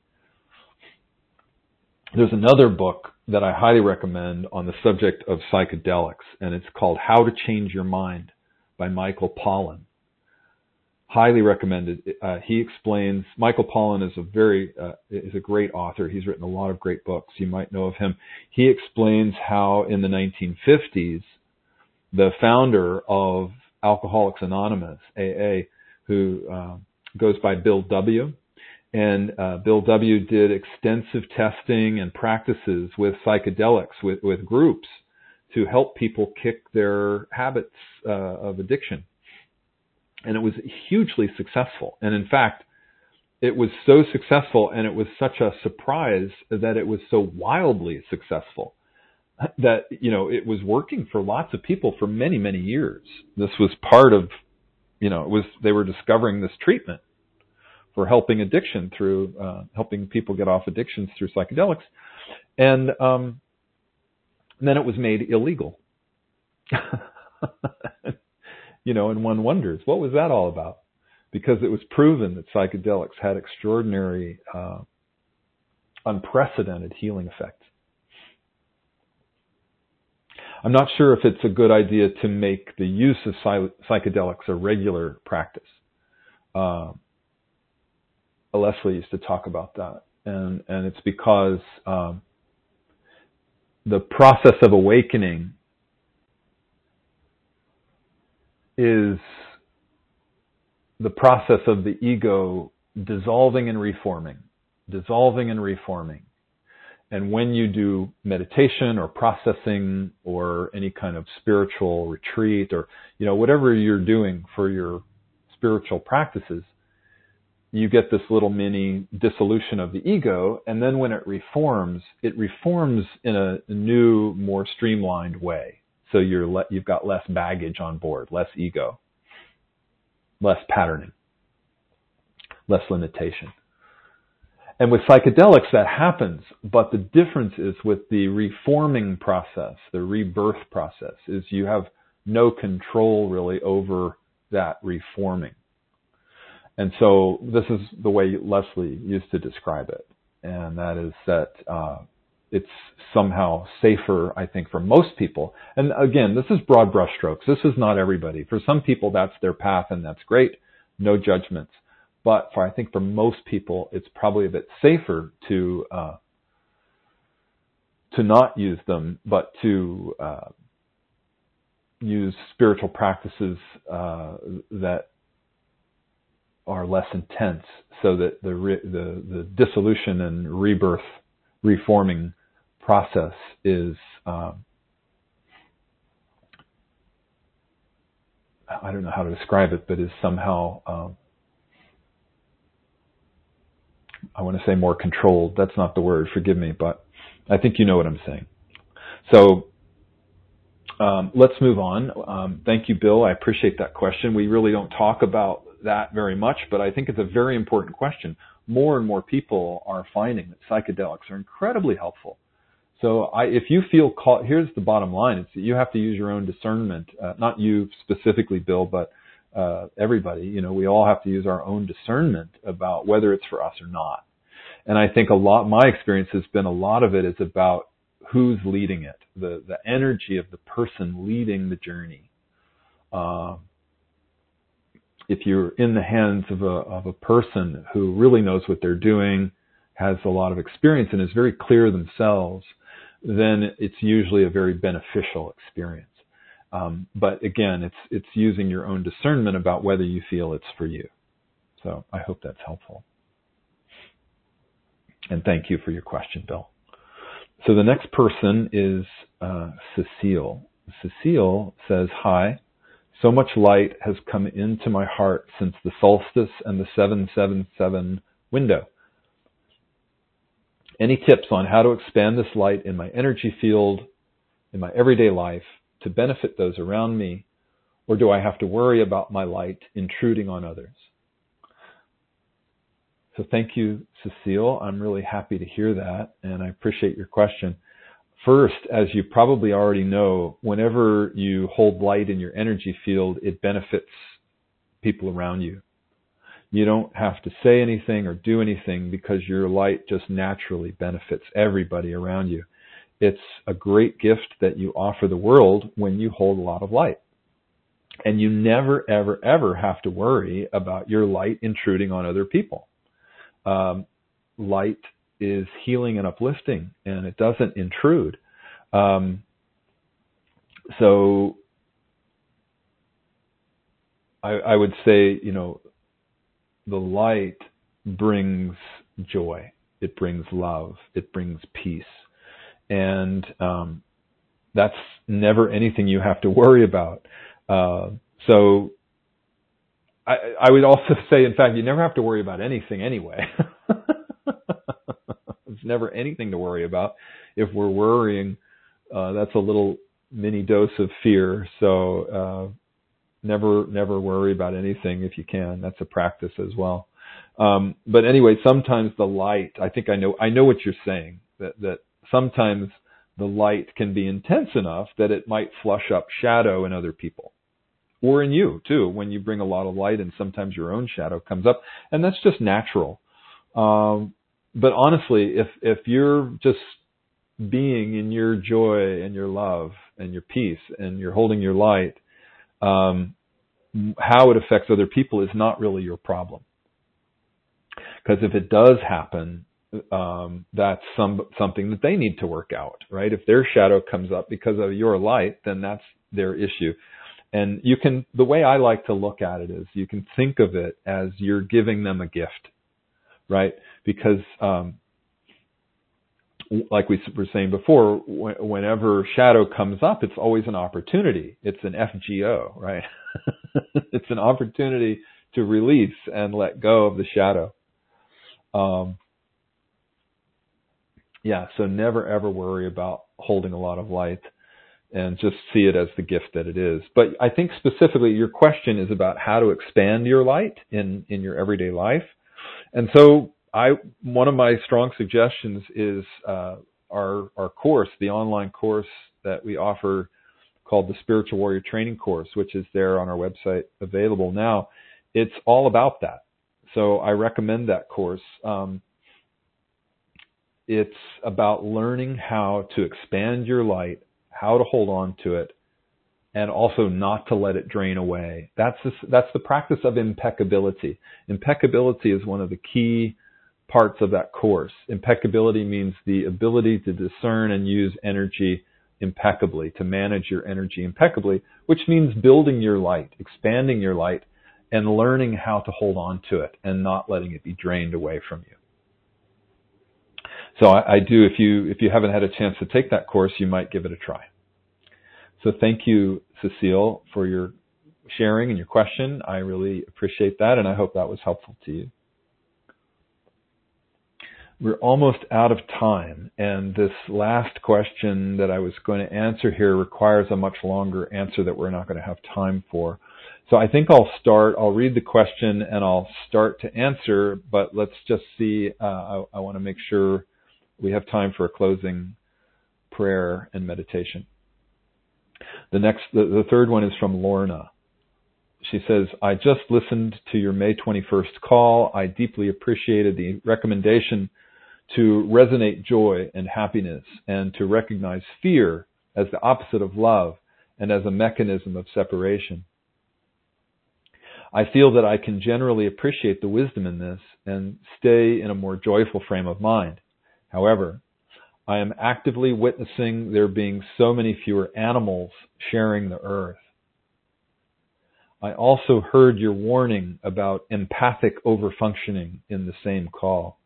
There's another book that I highly recommend on the subject of psychedelics, and it's called How to Change Your Mind by Michael Pollan. Highly recommended. Uh, he explains, Michael Pollan is a very, uh, is a great author. He's written a lot of great books. You might know of him. He explains how in the nineteen fifties, the founder of Alcoholics Anonymous, A A, who uh, goes by Bill W., and uh, Bill W. did extensive testing and practices with psychedelics, with, with groups, to help people kick their habits uh, of addiction. And it was hugely successful. And in fact, it was so successful, and it was such a surprise that it was so wildly successful that, you know, it was working for lots of people for many, many years. This was part of, you know, it was, they were discovering this treatment for helping addiction through, uh, helping people get off addictions through psychedelics. And, um, and then it was made illegal. You know, and one wonders, what was that all about? Because it was proven that psychedelics had extraordinary, uh, unprecedented healing effects. I'm not sure if it's a good idea to make the use of psy- psychedelics a regular practice. Uh, Leslie used to talk about that, and, and it's because um, the process of awakening is the process of the ego dissolving and reforming, dissolving and reforming. And when you do meditation or processing or any kind of spiritual retreat or, you know, whatever you're doing for your spiritual practices, you get this little mini dissolution of the ego, and then when it reforms, it reforms in a, a new, more streamlined way. So you're le- you've got less baggage on board, less ego, less patterning, less limitation. And with psychedelics, that happens, but the difference is with the reforming process, the rebirth process, is you have no control really over that reforming. And so this is the way Leslie used to describe it, and that is that uh, it's somehow safer, I think, for most people. And again, this is broad brushstrokes. This is not everybody. For some people, that's their path, and that's great. No judgments. But for I think for most people, it's probably a bit safer to uh, to not use them, but to uh, use spiritual practices uh, that are less intense, so that the, re- the the dissolution and rebirth, reforming process is um, I don't know how to describe it, but is somehow um, I want to say more controlled. That's not the word, forgive me, but I think you know what I'm saying. So um, let's move on. Um, thank you, Bill. I appreciate that question. We really don't talk about that very much, but I think it's a very important question. More and more people are finding that psychedelics are incredibly helpful. So I, if you feel caught, here's the bottom line. It's that you have to use your own discernment, uh, not you specifically, Bill, but uh, everybody. You know, we all have to use our own discernment about whether it's for us or not. And I think a lot, my experience has been a lot of it is about who's leading it, the, the energy of the person leading the journey. Uh, if you're in the hands of a, of a person who really knows what they're doing, has a lot of experience and is very clear themselves, then it's usually a very beneficial experience. Um, but again, it's it's using your own discernment about whether you feel it's for you. So I hope that's helpful. And thank you for your question, Bill. So the next person is uh, Cecile. Cecile says, hi, so much light has come into my heart since the solstice and the seven seven seven window. Any tips on how to expand this light in my energy field, in my everyday life, to benefit those around me, or do I have to worry about my light intruding on others? So thank you, Cecile. I'm really happy to hear that, and I appreciate your question. First, as you probably already know, whenever you hold light in your energy field, it benefits people around you. You don't have to say anything or do anything because your light just naturally benefits everybody around you. It's a great gift that you offer the world when you hold a lot of light. And you never, ever, ever have to worry about your light intruding on other people. Um, light is healing and uplifting, and it doesn't intrude. Um, so I, I would say, you know, the light brings joy. It brings love. It brings peace. And um, that's never anything you have to worry about. Uh, so I, I would also say, in fact, you never have to worry about anything anyway. There's never anything to worry about. If we're worrying, uh, that's a little mini dose of fear. So uh, never, never worry about anything if you can. That's a practice as well. Um, but anyway, sometimes the light, I think I know, I know what you're saying, that, that sometimes the light can be intense enough that it might flush up shadow in other people. Or in you, too, when you bring a lot of light and sometimes your own shadow comes up. And that's just natural. Um, but honestly, if, if you're just being in your joy and your love and your peace and you're holding your light, um, how it affects other people is not really your problem. Because if it does happen, um, that's some, something that they need to work out, right? If their shadow comes up because of your light, then that's their issue. And you can, the way I like to look at it is you can think of it as you're giving them a gift, right? Because, um, like we were saying before, whenever shadow comes up, it's always an opportunity. It's an F G O, right? It's an opportunity to release and let go of the shadow. Um, yeah, so never ever worry about holding a lot of light, and just see it as the gift that it is. But I think specifically your question is about how to expand your light in, in your everyday life. And so I, one of my strong suggestions is uh, our, our course, the online course that we offer called the Spiritual Warrior Training Course, which is there on our website available now. It's all about that. So I recommend that course. Um, it's about learning how to expand your light, how to hold on to it, and also not to let it drain away. That's the, that's the practice of impeccability. Impeccability is one of the key parts of that course. Impeccability means the ability to discern and use energy impeccably, to manage your energy impeccably, which means building your light, expanding your light, and learning how to hold on to it and not letting it be drained away from you. So I, I do, if you if you haven't had a chance to take that course, you might give it a try. So thank you, Cecile, for your sharing and your question. I really appreciate that, and I hope that was helpful to you. We're almost out of time, and this last question that I was going to answer here requires a much longer answer that we're not going to have time for. So I think I'll start, I'll read the question and I'll start to answer, but let's just see, uh, I, I want to make sure we have time for a closing prayer and meditation. The next, the, the third one is from Lorna. She says, I just listened to your May twenty-first call. I deeply appreciated the recommendation to resonate joy and happiness and to recognize fear as the opposite of love and as a mechanism of separation. I feel that I can generally appreciate the wisdom in this and stay in a more joyful frame of mind. However, I am actively witnessing there being so many fewer animals sharing the earth. I also heard your warning about empathic overfunctioning in the same call.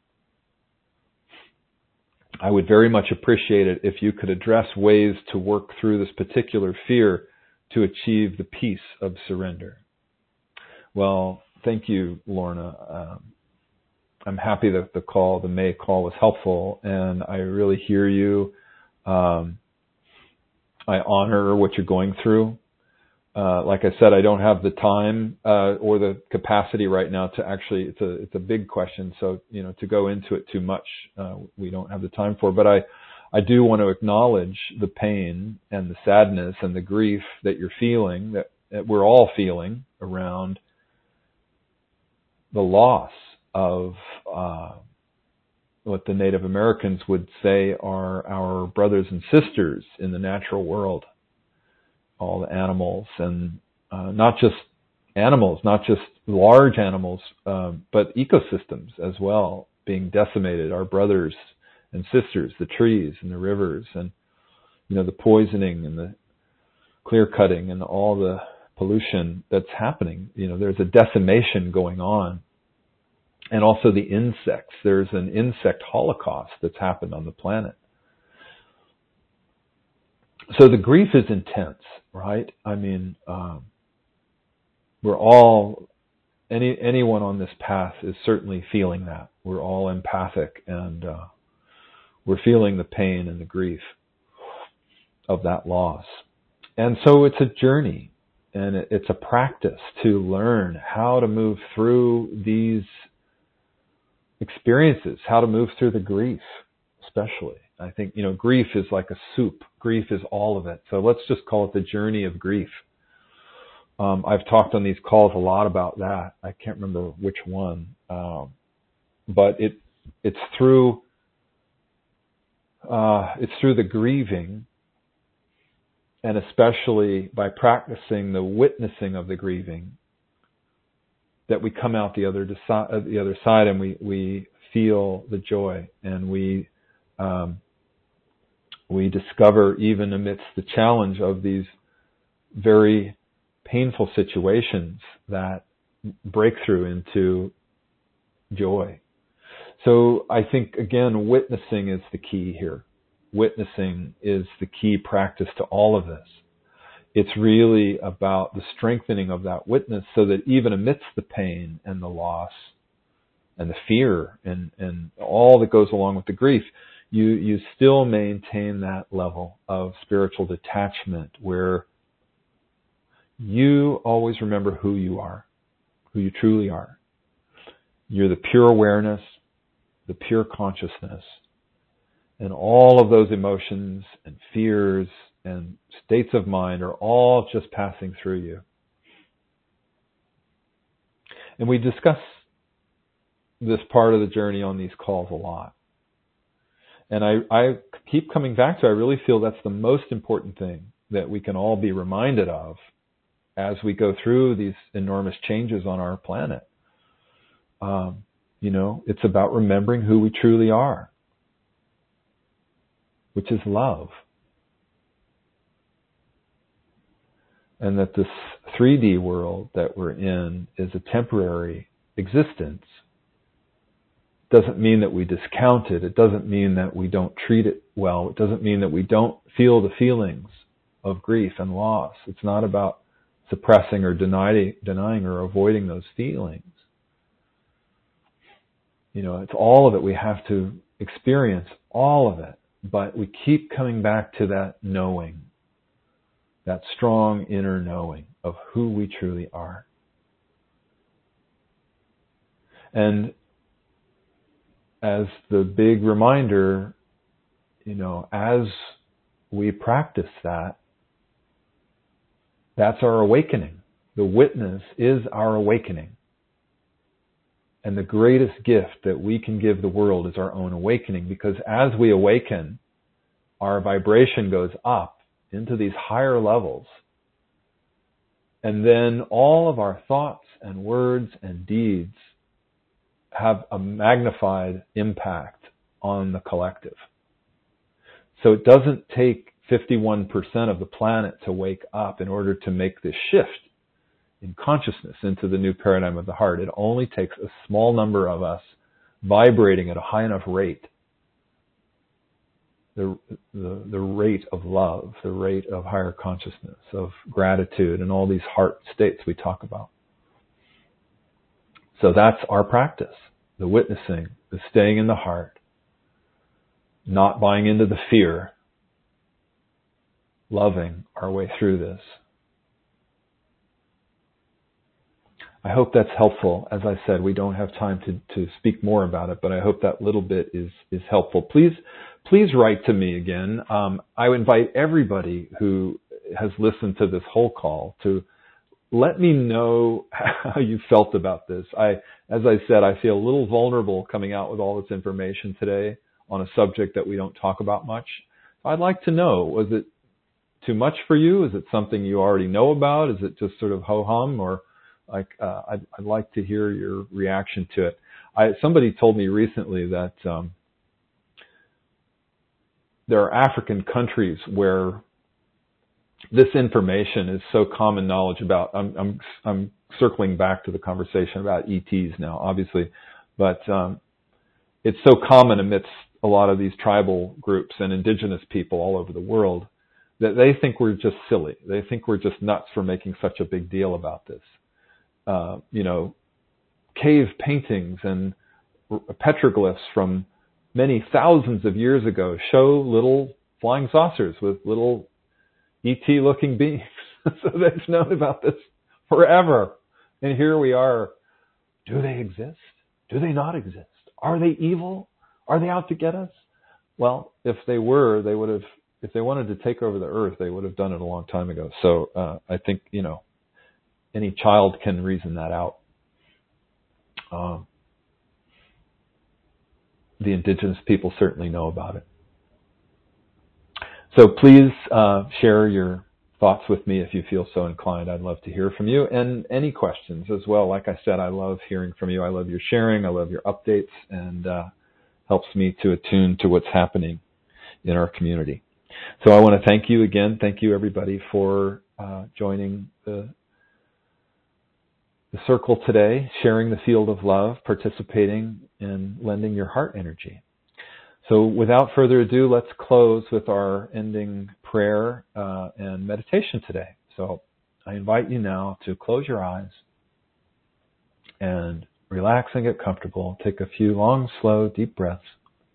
I would very much appreciate it if you could address ways to work through this particular fear to achieve the peace of surrender. Well, thank you, Lorna. Um, I'm happy that the call, the May call, was helpful, and I really hear you. Um, I honor what you're going through. Uh, like I said, I don't have the time uh, or the capacity right now to actually. It's a it's a big question, so you know to go into it too much, uh, we don't have the time for. But I, I do want to acknowledge the pain and the sadness and the grief that you're feeling, that, that we're all feeling around the loss of uh, what the Native Americans would say are our brothers and sisters in the natural world. All the animals, and uh, not just animals, not just large animals, uh, but ecosystems as well being decimated. Our brothers and sisters, the trees and the rivers, and you know the poisoning and the clear cutting and all the pollution that's happening. You know, there's a decimation going on, and also the insects. There's an insect holocaust that's happened on the planet. So the grief is intense, right? I mean, um, we're all, any anyone on this path is certainly feeling that. We're all empathic, and uh, we're feeling the pain and the grief of that loss. And so it's a journey, and it's a practice to learn how to move through these experiences, how to move through the grief, especially. I think, you know, grief is like a soup. Grief is all of it. So let's just call it the journey of grief. Um, I've talked on these calls a lot about that. I can't remember which one. Um, but it it's through uh, it's through the grieving, and especially by practicing the witnessing of the grieving, that we come out the other deci- the other side, and we, we feel the joy, and we um, we discover, even amidst the challenge of these very painful situations, that breakthrough into joy. So I think, again, witnessing is the key here. Witnessing is the key practice to all of this. It's really about the strengthening of that witness so that even amidst the pain and the loss and the fear and, and all that goes along with the grief, you, you still maintain that level of spiritual detachment where you always remember who you are, who you truly are. You're the pure awareness, the pure consciousness, and all of those emotions and fears and states of mind are all just passing through you. And we discuss this part of the journey on these calls a lot. And I, I keep coming back to, I really feel that's the most important thing that we can all be reminded of as we go through these enormous changes on our planet. Um, you know, it's about remembering who we truly are, which is love. And that this three D world that we're in is a temporary existence. Doesn't mean that we discount it. It doesn't mean that we don't treat it well. It doesn't mean that we don't feel the feelings of grief and loss. It's not about suppressing or denying, denying or avoiding those feelings. You know, it's all of it. We have to experience all of it. But we keep coming back to that knowing, that strong inner knowing of who we truly are. And as the big reminder, you know, as we practice that, that's our awakening. The witness is our awakening. And the greatest gift that we can give the world is our own awakening, because as we awaken, our vibration goes up into these higher levels. And then all of our thoughts and words and deeds have a magnified impact on the collective. So it doesn't take fifty-one percent of the planet to wake up in order to make this shift in consciousness into the new paradigm of the heart. It only takes a small number of us vibrating at a high enough rate, the, the, the rate of love, the rate of higher consciousness, of gratitude, and all these heart states we talk about. So that's our practice, the witnessing, the staying in the heart, not buying into the fear, loving our way through this. I hope that's helpful. As I said, we don't have time to, to speak more about it, but I hope that little bit is, is helpful. Please, please write to me again. Um, I would invite everybody who has listened to this whole call to let me know how you felt about this. I, as I said, I feel a little vulnerable coming out with all this information today on a subject that we don't talk about much. I'd like to know, was it too much for you? Is it something you already know about? Is it just sort of ho-hum? Or like, uh, I'd, I'd like to hear your reaction to it. I, somebody told me recently that um, there are African countries where this information is so common knowledge about. I'm, I'm, I'm circling back to the conversation about E Ts now, obviously, but um, it's so common amidst a lot of these tribal groups and indigenous people all over the world that they think we're just silly. They think we're just nuts for making such a big deal about this. Uh, you know, cave paintings and petroglyphs from many thousands of years ago show little flying saucers with little E T-looking beings. So they've known about this forever. And here we are. Do they exist? Do they not exist? Are they evil? Are they out to get us? Well, if they were, they would have, if they wanted to take over the earth, they would have done it a long time ago. So uh, I think, you know, any child can reason that out. Um, the indigenous people certainly know about it. So please uh, share your thoughts with me if you feel so inclined. I'd love to hear from you, and any questions as well. Like I said, I love hearing from you. I love your sharing. I love your updates, and uh, helps me to attune to what's happening in our community. So I want to thank you again. Thank you, everybody, for uh, joining the the circle today, sharing the field of love, participating, and lending your heart energy. So without further ado, let's close with our ending prayer uh, and meditation today. So I invite you now to close your eyes and relax and get comfortable. Take a few long, slow, deep breaths.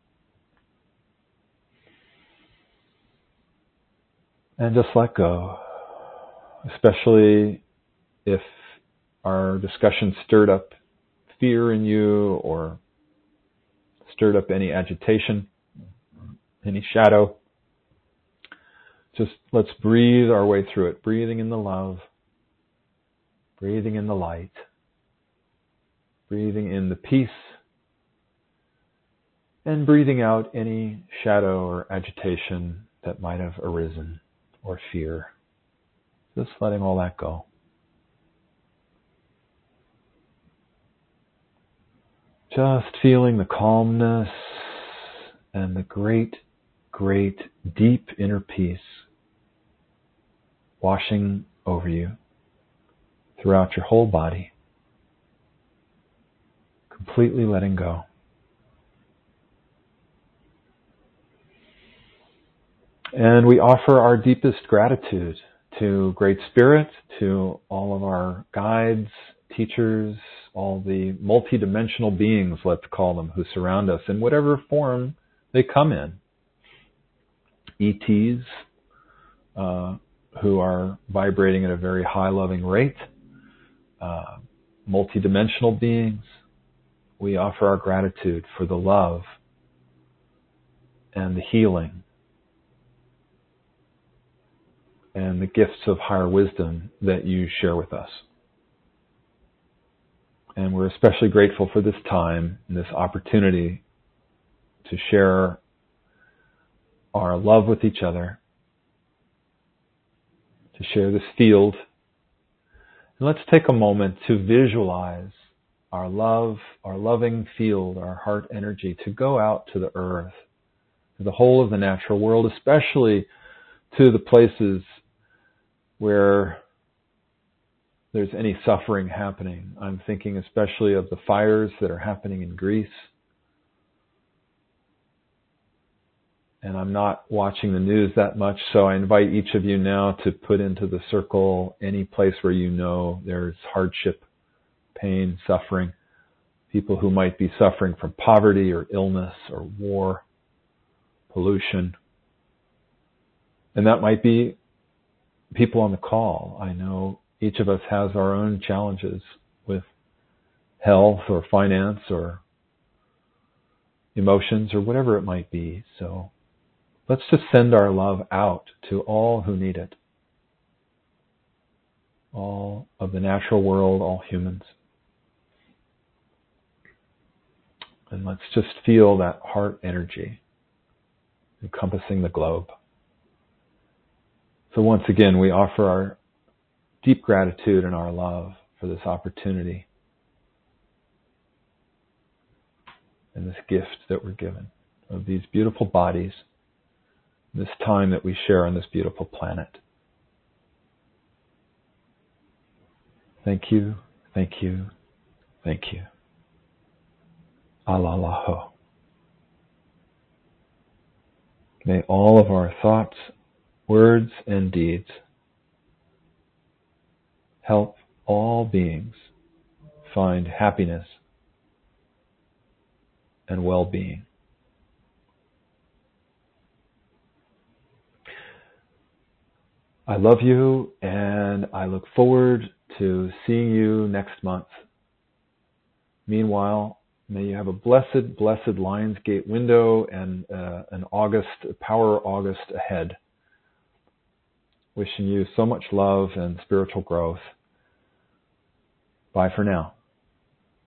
And just let go, especially if our discussion stirred up fear in you or stirred up any agitation, any shadow. Just let's breathe our way through it, breathing in the love, breathing in the light, breathing in the peace, and breathing out any shadow or agitation that might have arisen or fear. Just letting all that go. Just feeling the calmness and the great, great, deep inner peace washing over you throughout your whole body. Completely letting go. And we offer our deepest gratitude to Great Spirit, to all of our guides, teachers, all the multidimensional beings, let's call them, who surround us in whatever form they come in. E Ts, uh, who are vibrating at a very high loving rate, uh, multidimensional beings. We offer our gratitude for the love and the healing and the gifts of higher wisdom that you share with us. And we're especially grateful for this time and this opportunity to share our love with each other, to share this field. And let's take a moment to visualize our love, our loving field, our heart energy to go out to the earth, to the whole of the natural world, especially to the places where there's any suffering happening. I'm thinking especially of the fires that are happening in Greece. And I'm not watching the news that much, so I invite each of you now to put into the circle any place where you know there's hardship, pain, suffering, people who might be suffering from poverty or illness or war, pollution. And that might be people on the call. I know each of us has our own challenges with health or finance or emotions or whatever it might be. So let's just send our love out to all who need it. All of the natural world, all humans. And let's just feel that heart energy encompassing the globe. So once again, we offer our deep gratitude and our love for this opportunity and this gift that we're given of these beautiful bodies, this time that we share on this beautiful planet. Thank you, thank you, thank you. Alalaho. May all of our thoughts, words, and deeds help all beings find happiness and well-being. I love you, and I look forward to seeing you next month. Meanwhile, may you have a blessed, blessed Lionsgate window and uh, an August, Power August ahead. Wishing you so much love and spiritual growth. Bye for now.